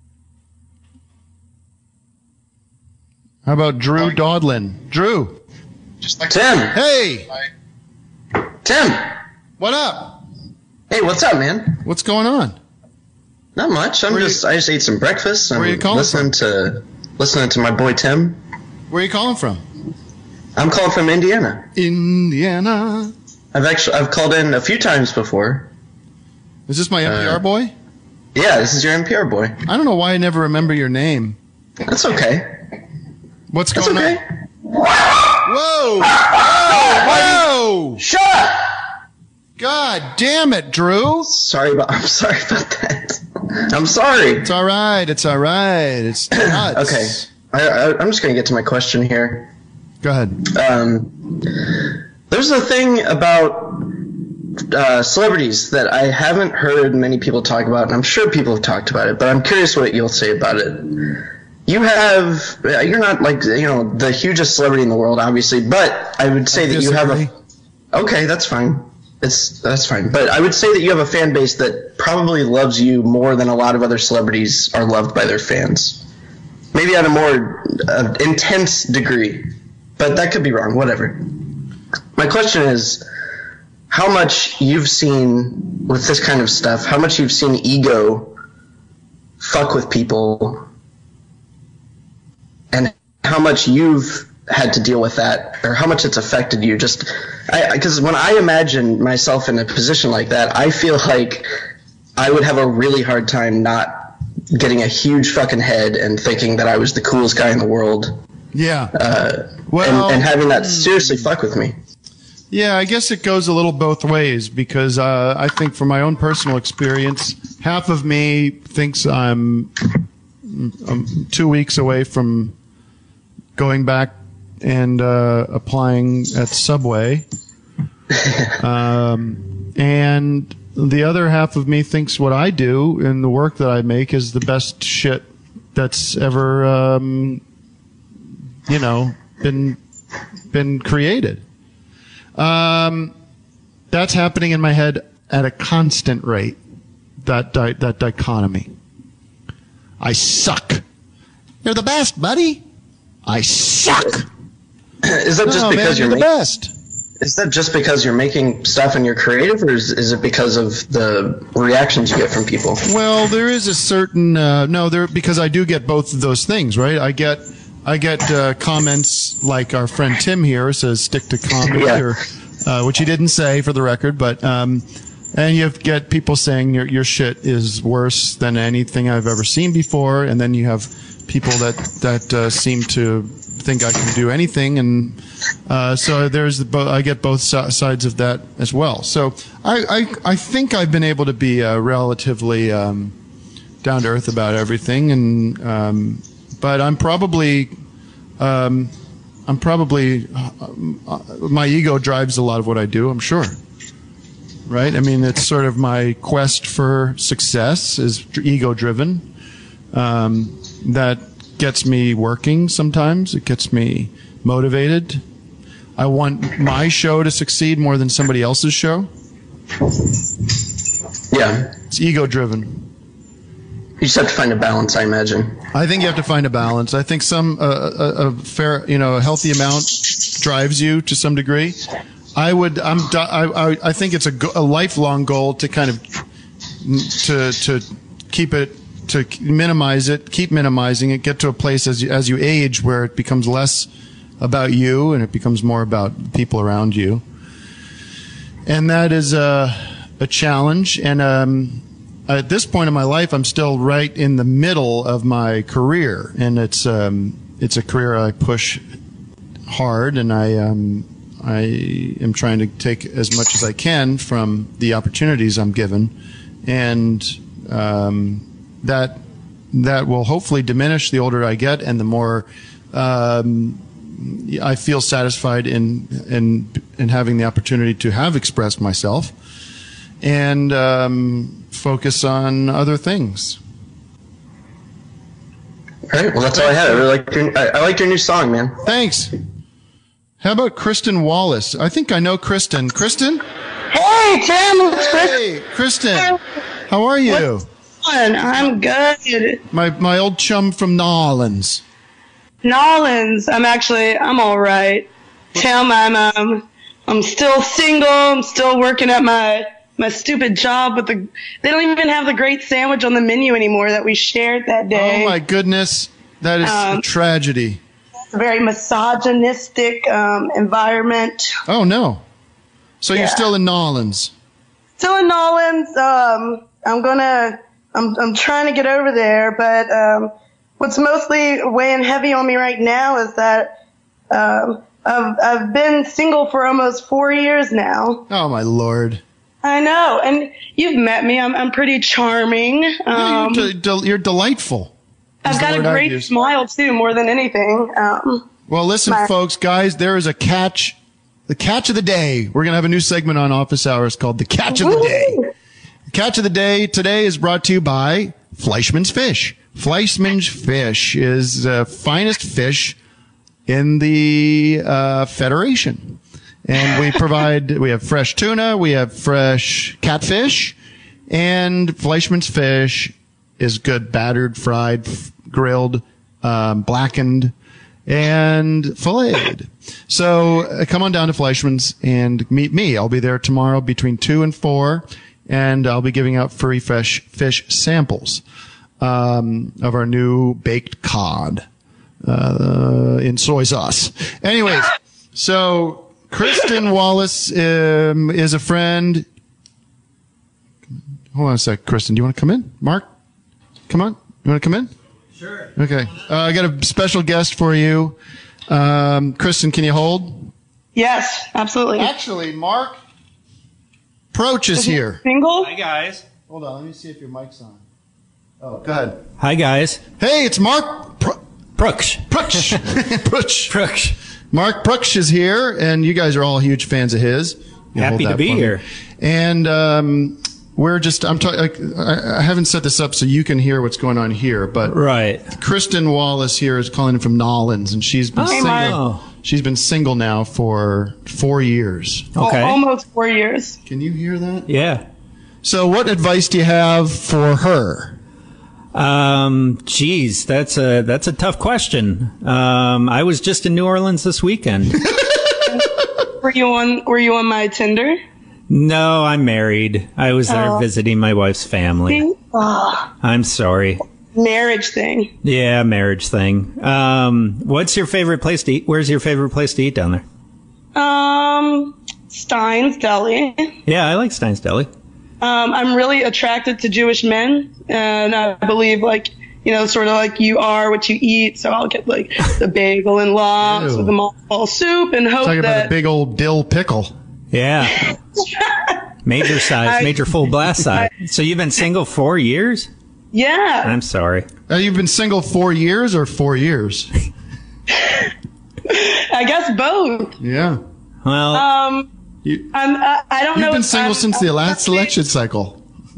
How about Drew Dodlin? Drew. Tim. Hey. Tim. What up? Hey, what's up, man? What's going on? Not much. I'm Where just I just ate some breakfast. I'm Where you calling listening to listening to my boy Tim. Where are you calling from? I'm calling from Indiana. Indiana. I've actually I've called in a few times before. Is this my N P R Uh, boy? Yeah, this is your N P R boy. I don't know why I never remember your name. That's okay. What's That's going okay. on? Whoa! Whoa! Whoa! Shut up! God damn it, Drew! Sorry about. I'm sorry about that. I'm sorry. It's all right. It's all right. It's nuts. Okay. I, I, I'm just going to get to my question here. Go ahead. Um, there's a thing about uh, celebrities that I haven't heard many people talk about, and I'm sure people have talked about it, but I'm curious what you'll say about it. You have, you're not like, you know, the hugest celebrity in the world, obviously, but I would say I that you have a, okay, that's fine. It's, that's fine. But I would say that you have a fan base that probably loves you more than a lot of other celebrities are loved by their fans. Maybe at a more uh, intense degree, but that could be wrong, whatever. My question is, how much you've seen with this kind of stuff, how much you've seen ego fuck with people, and how much you've had to deal with that, or how much it's affected you. Just because when I imagine myself in a position like that, I feel like I would have a really hard time not getting a huge fucking head and thinking that I was the coolest guy in the world. Yeah. Uh, well, and, and having that seriously fuck with me. Yeah, I guess it goes a little both ways, because uh, I think from my own personal experience, half of me thinks I'm, I'm two weeks away from going back and uh, applying at Subway. um, and the other half of me thinks what I do and the work that I make is the best shit that's ever, um, you know, been been created. Um, that's happening in my head at a constant rate. That di- that dichotomy. I suck. You're the best, buddy. I suck. Is that just no, because man, you're, you're the making, best? Is that just because you're making stuff and you're creative, or is, is it because of the reactions you get from people? Well, there is a certain uh, no, there because I do get both of those things, right? I get I get uh, comments like our friend Tim here says, "Stick to comedy," Yeah. or uh, which he didn't say for the record, but um, and you get people saying your your shit is worse than anything I've ever seen before, and then you have people that that uh, seem to think I can do anything, and uh, so there's the bo- I get both so- sides of that as well. So I, I I think I've been able to be uh, relatively um, down to earth about everything, and um, but I'm probably um, I'm probably uh, my ego drives a lot of what I do. I'm sure, right? I mean, it's sort of my quest for success is ego driven. Um, that gets me working sometimes. It gets me motivated. I want my show to succeed more than somebody else's show. Yeah. It's ego driven. You just have to find a balance, I imagine. I think you have to find a balance. I think some uh, a, a fair, you know, a healthy amount drives you to some degree. I would. I'm. I. I, I think it's a, go- a lifelong goal to kind of to to keep it. To minimize it, keep minimizing it, get to a place as you, as you age where it becomes less about you and it becomes more about people around you. And that is a, a challenge. And um, at this point in my life, I'm still right in the middle of my career. And it's um, it's a career I push hard, and I um, I am trying to take as much as I can from the opportunities I'm given. And um, that that will hopefully diminish the older I get, and the more um, I feel satisfied in in in having the opportunity to have expressed myself and um, focus on other things. All right, well, that's all I had. I really liked your, I, I liked your new song, man. Thanks. How about Kristen Wallace? I think I know Kristen. Kristen? Hey, Tim. It's Hey, Kristen. How are you? I'm good. My my old chum from Nolans. Nolans. I'm actually, I'm all right. Tim, I'm um, I'm still single. I'm still working at my my stupid job with the. They don't even have the great sandwich on the menu anymore that we shared that day. Oh my goodness, that is Um, a tragedy. It's a very misogynistic um, environment. Oh no. So Yeah. you're still in Nolans. Still in Nolans. Um, I'm gonna. I'm I'm trying to get over there, but um, what's mostly weighing heavy on me right now is that um, I've I've been single for almost four years now. Oh my lord. I know, and you've met me. I'm I'm pretty charming. Um, you're, de- de- you're delightful. I've got a word I'd great use. smile too, more than anything. Um, Well, listen, my- folks, guys, there is a catch. The catch of the day. We're going to have a new segment on Office Hours called the Catch of the Day. The catch of the day today is brought to you by Fleischmann's Fish. Fleischmann's Fish is the finest fish in the uh, Federation. And we provide, we have fresh tuna, we have fresh catfish, and Fleischmann's Fish is good battered, fried, f- grilled, um, blackened, and filleted. So uh, come on down to Fleischmann's and meet me. I'll be there tomorrow between two and four, and I'll be giving out free fresh fish samples um, of our new baked cod uh, in soy sauce. Anyways, so Kristen Wallace um, is a friend. Hold on a sec, Kristen. Do you want to come in? Mark, come on. You want to come in? Sure. Okay. Uh, I got a special guest for you. Um, Kristen, can you hold? yes, absolutely. Actually, Mark Proch is here. Single? Hi, guys. Hold on. Let me see if your mic's on. Oh, go ahead. Hi, guys. Hey, it's Mark Pro- Brooks. Proch. Proch. Brooks. Mark Proch is here, and you guys are all huge fans of his. You Happy hold to that be for me. here. And um, we're just, I'm talking, I, I haven't set this up so you can hear what's going on here, but right. Kristen Wallace here is calling in from Nolans, and she's been Oh. single. Mark. She's been single now for four years. Okay. Al- almost four years. Can you hear that? Yeah. So, what advice do you have for her? Um, geez, that's a that's a tough question. Um, I was just in New Orleans this weekend. Were you on? Were you on my Tinder? No, I'm married. I was there Oh. visiting my wife's family. Ah, I'm sorry. marriage thing. Yeah, marriage thing. Um, what's your favorite place to eat? Where's your favorite place to eat down there? Um, Stein's Deli. Yeah, I like Stein's Deli. Um, I'm really attracted to Jewish men, and I believe, like, you know, sort of like you are what you eat. So I'll get like the bagel and lox Ew. with the mothball soup, and hope Talking about that a big old dill pickle. Yeah. Major size, I- major full blast size. So you've been single four years? yeah. I'm sorry. Uh, you've been single four years or four years? I guess both. Yeah. Well, Um, You, I'm, I, I don't you've know. been if single I'm- since the I'm last actually- election cycle.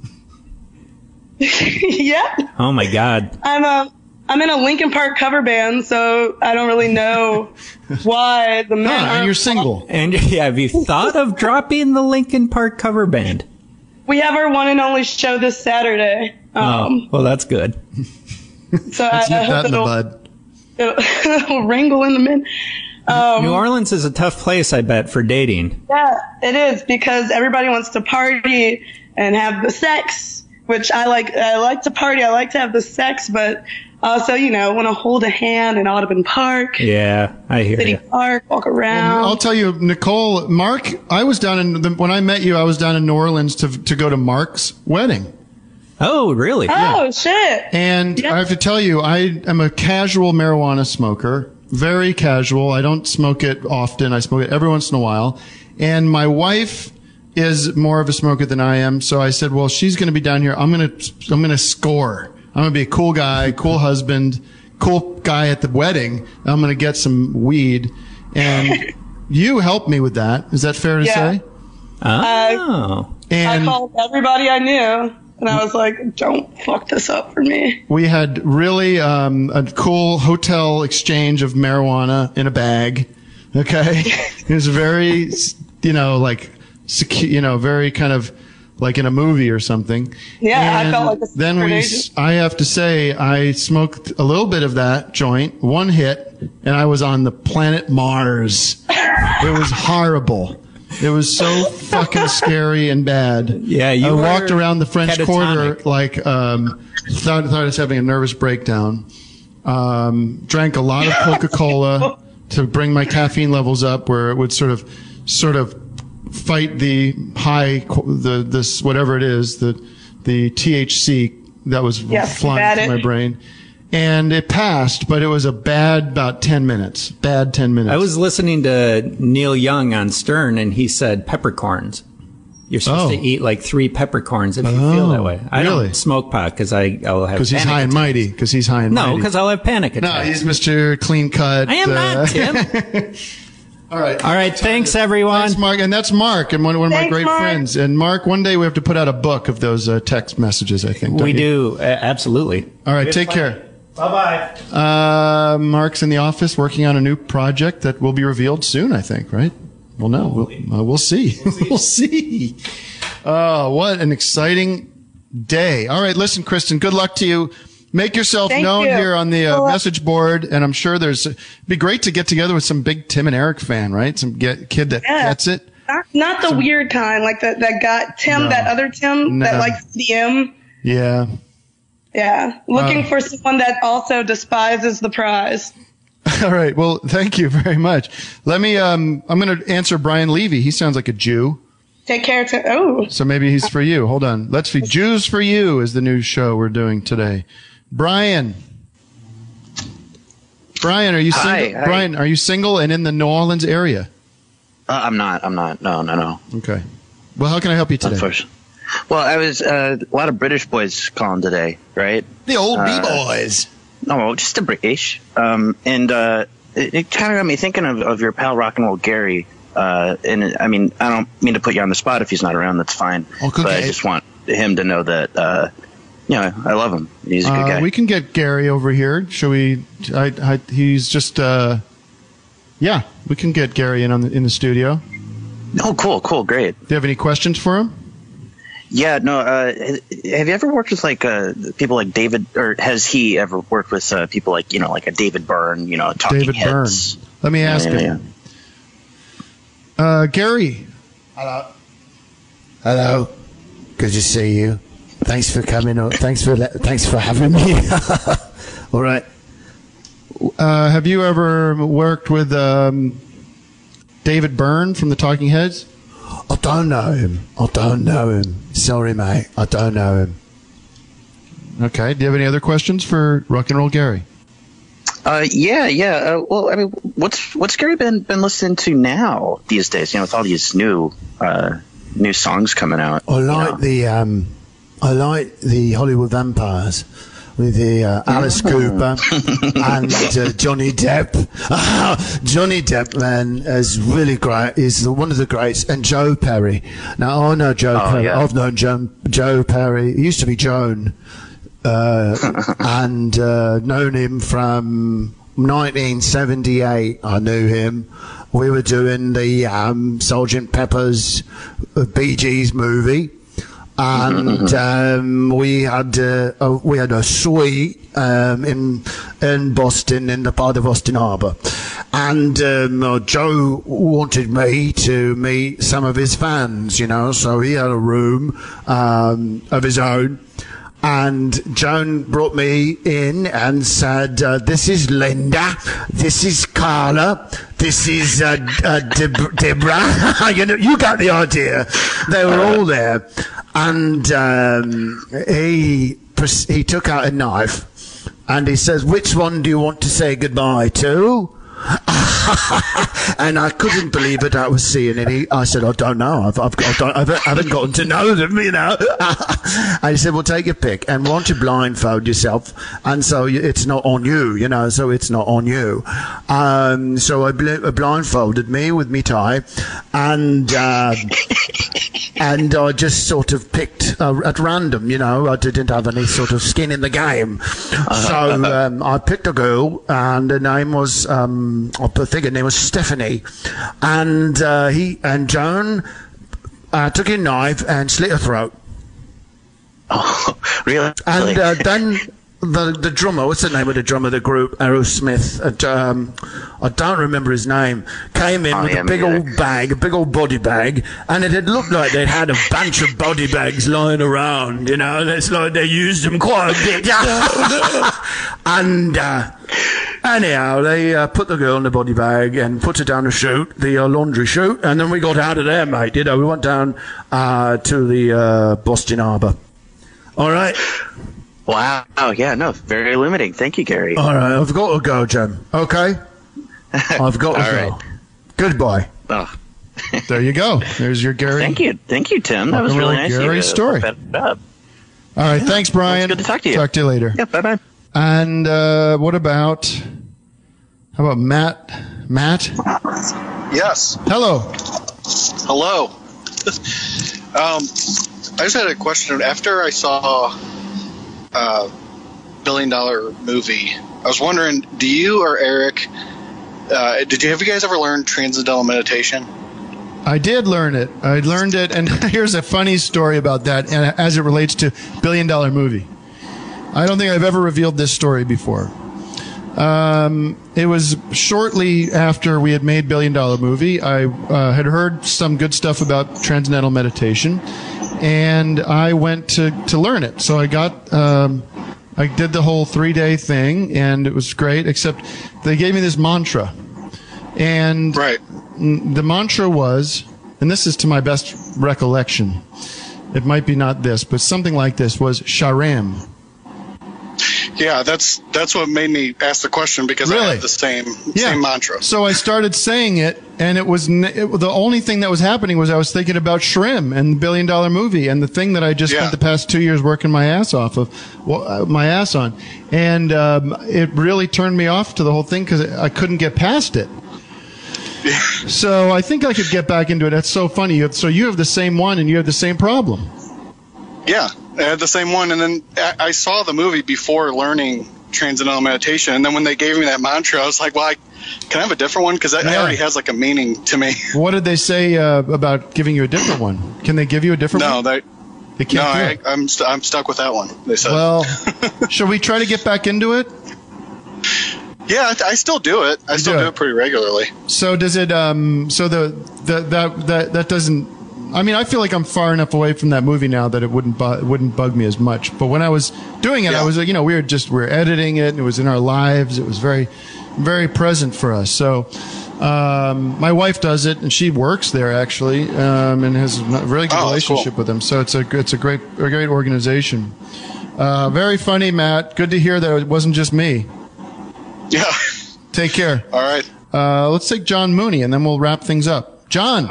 yeah. oh my God. I'm a I'm in a Linkin Park cover band, so I don't really know why the men Huh, aren't. and you're single. And yeah, have you thought of dropping the Linkin Park cover band? We have our one and only show this Saturday. Oh, Um, well, that's good. so I, Let's I nip that hope in the it'll, bud. it'll, it'll wrangle in the men. Um, New Orleans is a tough place, I bet, for dating. Yeah, it is because everybody wants to party and have the sex, which I like. I like to party. I like to have the sex, but also, you know, want to hold a hand in Audubon Park, Yeah, I hear City you. Park, walk around. I'll tell you, Nicole, Mark, I was down in, the, when I met you, I was down in New Orleans to, to go to Mark's wedding. Oh, really? oh shit! And I have to tell you, I am a casual marijuana smoker, very casual. I don't smoke it often. I smoke it every once in a while. And my wife is more of a smoker than I am. So I said, well, she's going to be down here. I'm going to, I'm going to score. I'm going to be a cool guy, cool husband, cool guy at the wedding. I'm going to get some weed. And you helped me with that. Is that fair to Yeah. say? Oh. I And called everybody I knew, and I was like, "Don't fuck this up for me." we had really um, a cool hotel exchange of marijuana in a bag. Okay, it was very, you know, like, secu- you know, very kind of like in a movie or something. Yeah, I And felt like a then secret we, agent. s- I have to say, I smoked a little bit of that joint, one hit, and I was on the planet Mars. It was horrible. It was so fucking scary and bad. Yeah, you I were walked around the French catatonic. Quarter like um, thought, thought I was having a nervous breakdown. Um, drank a lot of Coca-Cola to bring my caffeine levels up, where it would sort of, sort of fight the high, qu- the this whatever it is, the the T H C that was Yes, flying bad through my it. brain. And it passed, but it was a bad about ten minutes. Bad ten minutes. I was listening to Neil Young on Stern, and he said peppercorns. You're supposed Oh. to eat like three peppercorns if you feel that way. I really? don't smoke pot because I I'll have Because he's panic high and attacks. mighty. Because he's high and No, mighty. because I'll have panic No, attacks. he's Mister Clean Cut. I am uh, not, Tim. All right. All right. Thanks, everyone. Thanks, Mark. And that's Mark, and one, one of my Thanks, great Mark. friends. And Mark, one day we have to put out a book of those uh, text messages, I think. We don't you? do. Uh, absolutely. All right. Take care. Bye-bye. Uh, Mark's in the office working on a new project that will be revealed soon, I think, right? Well, no, we'll, uh, we'll see. We'll see. Oh, what an exciting day. All right, listen, Kristen, good luck to you. Make yourself Thank known you. here on the uh, Good luck. message board, and I'm sure there's, it'd be great to get together with some big Tim and Eric fan, right? Some get, kid that Yeah. gets it. Not, not the weird kind, like that that got Tim, No. that other Tim, No. that likes D M. Yeah. Yeah, looking Uh, for someone that also despises the prize. All right. Well, thank you very much. Let me, um, I'm going to answer Brian Levy. He sounds like a Jew. Take care. To oh, So maybe he's for you. Hold on. Let's see. Jews for You is the new show we're doing today. Brian. Brian, are you Hi, single? hi. Brian, are you single and in the New Orleans area? Uh, I'm not. I'm not. No, no, no. Okay. Well, how can I help you today? Unfortunately. Well, I was uh, a lot of British boys calling today, right? The old Uh, B-boys. No, just the British. Um, and uh, it, it kind of got me thinking of, of your pal Rock and Roll Gary. Uh, and I mean, I don't mean to put you on the spot. If he's not around, that's fine. Okay. But I just want him to know that, uh, you know, I love him. He's a good Uh, guy. we can get Gary over here. Shall we? I, I, he's just. Uh, yeah, we can get Gary in on the, in the studio. Oh, cool, cool, great. Do you have any questions for him? Yeah, no. Uh, have you ever worked with like uh, people like David, or has he ever worked with uh, people like you know, like a David Byrne, you know, Talking David Heads? Byrne. Let me ask Yeah, him. Uh, Gary. Hello. Hello. Good to see you. Thanks for coming. on- Thanks for le- thanks for having me. All right. Uh, have you ever worked with um, David Byrne from the Talking Heads? I don't know him. I don't know him. Sorry, mate. I don't know him. Okay. Do you have any other questions for Rock and Roll Gary? Uh, yeah, yeah. Uh, well, I mean, what's what's Gary been been listening to now these days? You know, with all these new uh, new songs coming out. I you like know? the um, I like the Hollywood Vampires with the uh, Alice Cooper and uh, Johnny Depp. Johnny Depp, man, is really great. Is the, one of the greats. And Joe Perry. Now I know Joe Oh, Perry. yeah. I've known Joe, Joe Perry. He used to be Joan, uh, and uh, known him from nineteen seventy-eight. I knew him. We were doing the um, Sergeant Pepper's uh, Bee Gees movie. And um, we had uh, a, we had a suite um, in in Boston, in the part of Boston Harbour, and um, uh, Joe wanted me to meet some of his fans, you know. So he had a room um, of his own, and Joan brought me in and said, uh, "This is Linda, this is Carla, this is uh, uh, Deb- Deborah." you know, you got the idea. They were all there. And um, he pres- he took out a knife, and he says, "Which one do you want to say goodbye to?" And I couldn't believe it. I was seeing it. He, I said, "I don't know. I've, I've, got, I don't, I haven't gotten to know them, you know." And he said, "Well, take your pick, and why don't you blindfold yourself, and so you, it's not on you, you know. So it's not on you." Um, so I bl- blindfolded me with me tie, and. Uh, And I just sort of picked uh, at random, you know. I didn't have any sort of skin in the game. So um, I picked a girl, and her name was, um, I think her name was Stephanie. And uh, he and Joan uh, took a knife and slit her throat. Oh, really? And uh, then the the drummer, what's the name of the drummer of the group? Aerosmith. Uh, um, I don't remember his name. Came in Oh, with yeah, a big me old bag, a big old body bag, and it had looked like they'd had a bunch of body bags lying around. You know, it's like they used them quite a bit. And uh, anyhow, they uh, put the girl in the body bag and put her down the chute, the uh, laundry chute, and then we got out of there, mate. You know, we went down uh, to the uh, Boston Harbour. All right. Wow. Oh, yeah. No, very illuminating. Thank you, Gary. All right, I've got to go, Jen. Okay? I've got to All go. right. Goodbye. Oh, There you go. There's your Gary. Thank you, thank you, Tim. That was Rock and really roll nice. of you Gary's to story. set it up. All right, thanks, Brian. Well, it's good to talk to you. Talk to you later. Yeah, bye bye. And uh, what about how about Matt? Matt? Yes. Hello. Hello. um, I just had a question. After I saw uh, Billion Dollar Movie, I was wondering, do you or Eric, uh, did you have you guys ever learned Transcendental Meditation? I did learn it. I learned it, and here's a funny story about that, and as it relates to Billion Dollar Movie. I don't think I've ever revealed this story before. Um, it was shortly after we had made Billion Dollar Movie. I uh, had heard some good stuff about Transcendental Meditation, and I went to, to learn it. So I got, um, I did the whole three-day thing, and it was great, except they gave me this mantra. And right. the mantra was, and this is to my best recollection, it might be not this, but something like this, was Sharem. Yeah, that's that's what made me ask the question, because I Really? have the same Yeah. same mantra. So I started saying it, and it was n- it, the only thing that was happening was I was thinking about Shrim and the Billion Dollar Movie, and the thing that I just Yeah. spent the past two years working my ass off of, well, uh, my ass on, and um, it really turned me off to the whole thing because I couldn't get past it. So I think I could get back into it. That's so funny. You have, so you have the same one, and you have the same problem. Yeah, I had the same one, and then I, I saw the movie before learning Transcendental Meditation, and then when they gave me that mantra, I was like, well, I, can I have a different one? Because that Yeah. already has like a meaning to me. What did they say uh, about giving you a different one? Can they give you a different No, one? they, They can't no, do I, it. I'm, st- I'm stuck with that one, they said. Well, shall we try to get back into it? Yeah, I, I still do it. I You still do do it. it pretty regularly. So does it? Um. So the, the that that that doesn't. I mean, I feel like I'm far enough away from that movie now that it wouldn't bu- it wouldn't bug me as much. But when I was doing it, I was, you know, we were just we were editing it, and it was in our lives. It was very, very present for us. So, um, my wife does it, and she works there actually, um, and has a really good Oh, that's relationship cool. with them. So it's a it's a great a great organization. Uh, very funny, Matt. Good to hear that it wasn't just me. Yeah. Take care. All right. Uh, let's take John Mooney, and then we'll wrap things up. John.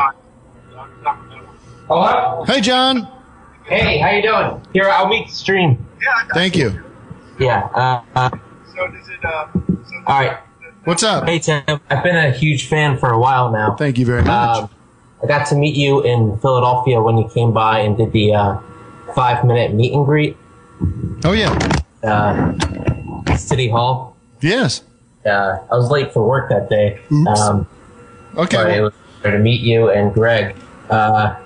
Hello? Hey, John. Hey, how you doing? Here, I'll meet the stream. Thank you. Yeah. Uh, uh, So does it? Uh, all right. What's up? Hey, Tim. I've been a huge fan for a while now. Thank you very much. Um, I got to meet you in Philadelphia when you came by and did the uh, five-minute meet and greet. Oh, yeah. Uh, City Hall. Yes. Uh, I was late for work that day. Oops. Um, Okay, but well- it was great to meet you and Greg. Uh,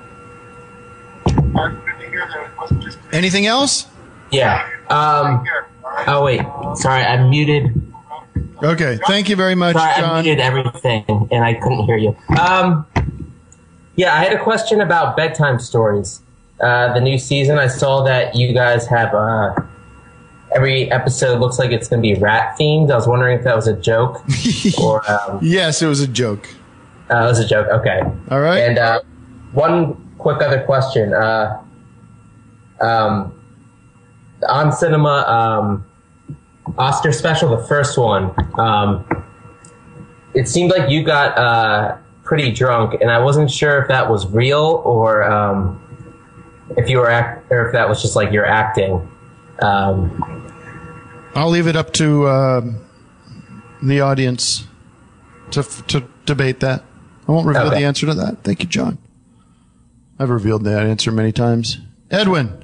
Anything else? yeah. Um, oh, wait. Sorry, I muted. Okay. Thank you very much, Sorry, I John. muted everything and I couldn't hear you. Um, yeah, I had a question about bedtime stories. Uh, the new season, I saw that you guys have uh, every episode looks like it's going to be rat themed. I was wondering if that was a joke or um, Yes, it was a joke. uh, it was a joke. Okay. All right. And uh, one quick other question. Uh, um, on cinema, um, Oscar special, the first one. Um, it seemed like you got uh, pretty drunk, and I wasn't sure if that was real or um, if you were act- or if that was just like your acting. Um, I'll leave it up to um the audience to to debate that. I won't reveal Okay. the answer to that. Thank you, John. I've revealed that answer many times. Edwin.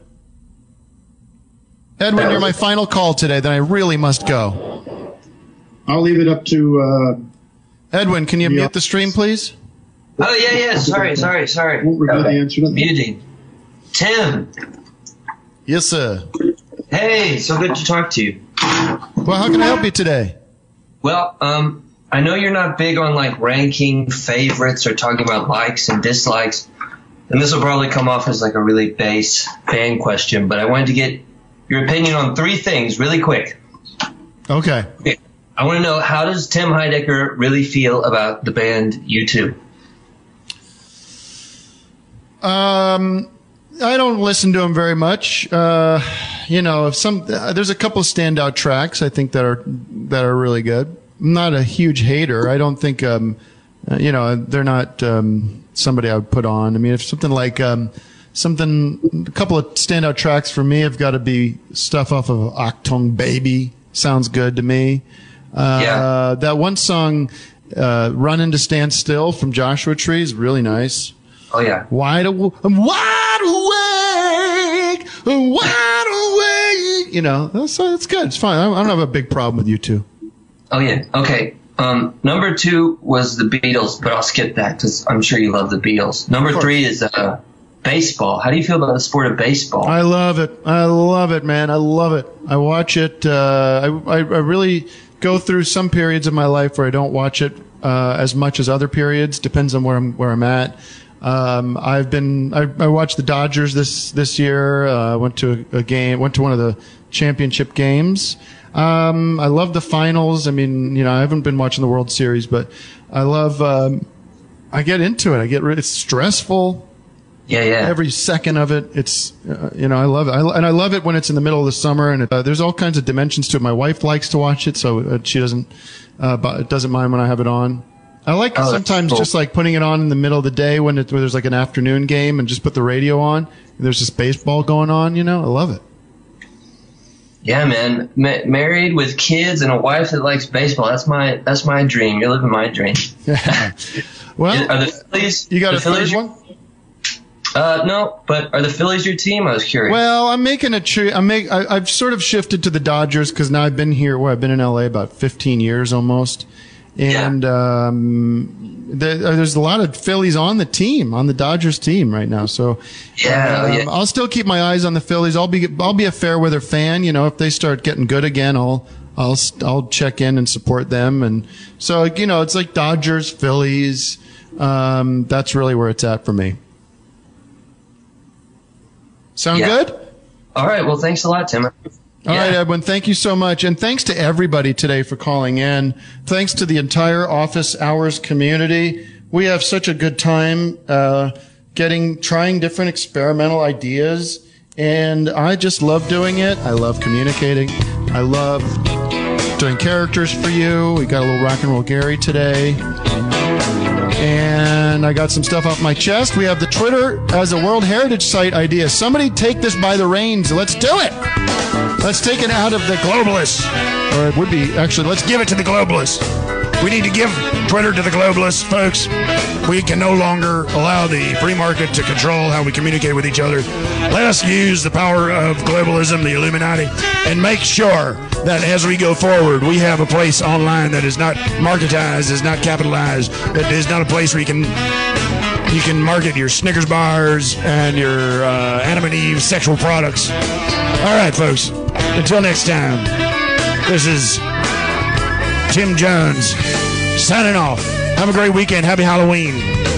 Edwin, you're my final call today. Then I really must go. I'll leave it up to. Uh, Edwin, can you mute the stream, please? Oh yeah, yeah. Sorry, sorry, sorry. Won't reveal the answer to that. Muting. Tim. Yes, sir. Hey, so good to talk to you. Well, how can I help you today? Well, um, I know you're not big on like ranking favorites or talking about likes and dislikes, and this will probably come off as like a really base fan question, but I wanted to get your opinion on three things really quick. Okay. Okay. I want to know, how does Tim Heidecker really feel about the band U two? Um, I don't listen to him very much. Uh, you know, if some uh, there's a couple of standout tracks I think that are that are really good. I'm not a huge hater. I don't think um, uh, you know, they're not um, somebody I would put on. I mean, if something like um, something, a couple of standout tracks for me have got to be stuff off of Achtung Baby. Sounds good to me. Uh, Yeah. That one song, uh, Running to Stand Still from Joshua Tree is really nice. Oh yeah. Wide awake, I'm wide awake, I'm wide awake. You know, that's, that's good. It's fine. I, I don't have a big problem with you two. Oh yeah. Okay. Um, number two was the Beatles, but I'll skip that because I'm sure you love the Beatles. Number three is uh, baseball. How do you feel about the sport of baseball? I love it. I love it, man. I love it. I watch it. Uh, I, I, I really go through some periods of my life where I don't watch it uh, as much as other periods. Depends on where I'm where I'm at. Um, I've been. I, I watched the Dodgers this this year. Uh, went to a, a game. Went to one of the championship games. Um, I love the finals. I mean, you know, I haven't been watching the World Series, but I love. Um, I get into it. I get. It's stressful. Yeah, yeah. Every second of it, it's uh, you know, I love it, I, and I love it when it's in the middle of the summer, and it, uh, there's all kinds of dimensions to it. My wife likes to watch it, so uh, she doesn't, uh, but doesn't mind when I have it on. I like Oh, sometimes cool. just like putting it on in the middle of the day when, it, when there's like an afternoon game, and just put the radio on. And there's just baseball going on, you know. I love it. Yeah, man. Ma- married with kids and a wife that likes baseball. That's my that's my dream. You're living my dream. Well, are the Phillies? you got the a third Phillies, one? Uh, no, but are the Phillies your team? I was curious. Well, I'm making a tree. I'm make. I, I've sort of shifted to the Dodgers because now I've been here. Well, I've been in L A about fifteen years almost, and um, there, there's a lot of Phillies on the team, on the Dodgers team right now. So Yeah, um, yeah. I'll still keep my eyes on the Phillies. I'll be I'll be a fair weather fan. You know, if they start getting good again, I'll I'll I'll check in and support them. And so you know, it's like Dodgers, Phillies. Um, that's really where it's at for me. Sound Yeah. good? All right. Well, thanks a lot, Tim. All right, Edwin, thank you so much. And thanks to everybody today for calling in. Thanks to the entire Office Hours community. We have such a good time uh, getting, trying different experimental ideas. And I just love doing it. I love communicating. I love doing characters for you. We got a little Rock and Roll Gary today. And I got some stuff off my chest. We have the Twitter as a World Heritage Site idea. Somebody take this by the reins. Let's do it. Let's take it out of the globalists. Or it would be, actually, let's give it to the globalists. We need to give Twitter to the globalists, folks. We can no longer allow the free market to control how we communicate with each other. Let us use the power of globalism, the Illuminati, and make sure that as we go forward, we have a place online that is not marketized, is not capitalized, that is not a place where you can you can market your Snickers bars and your uh, Adam and Eve sexual products. All right, folks. Until next time, this is Tim Jones signing off. Have a great weekend. Happy Halloween.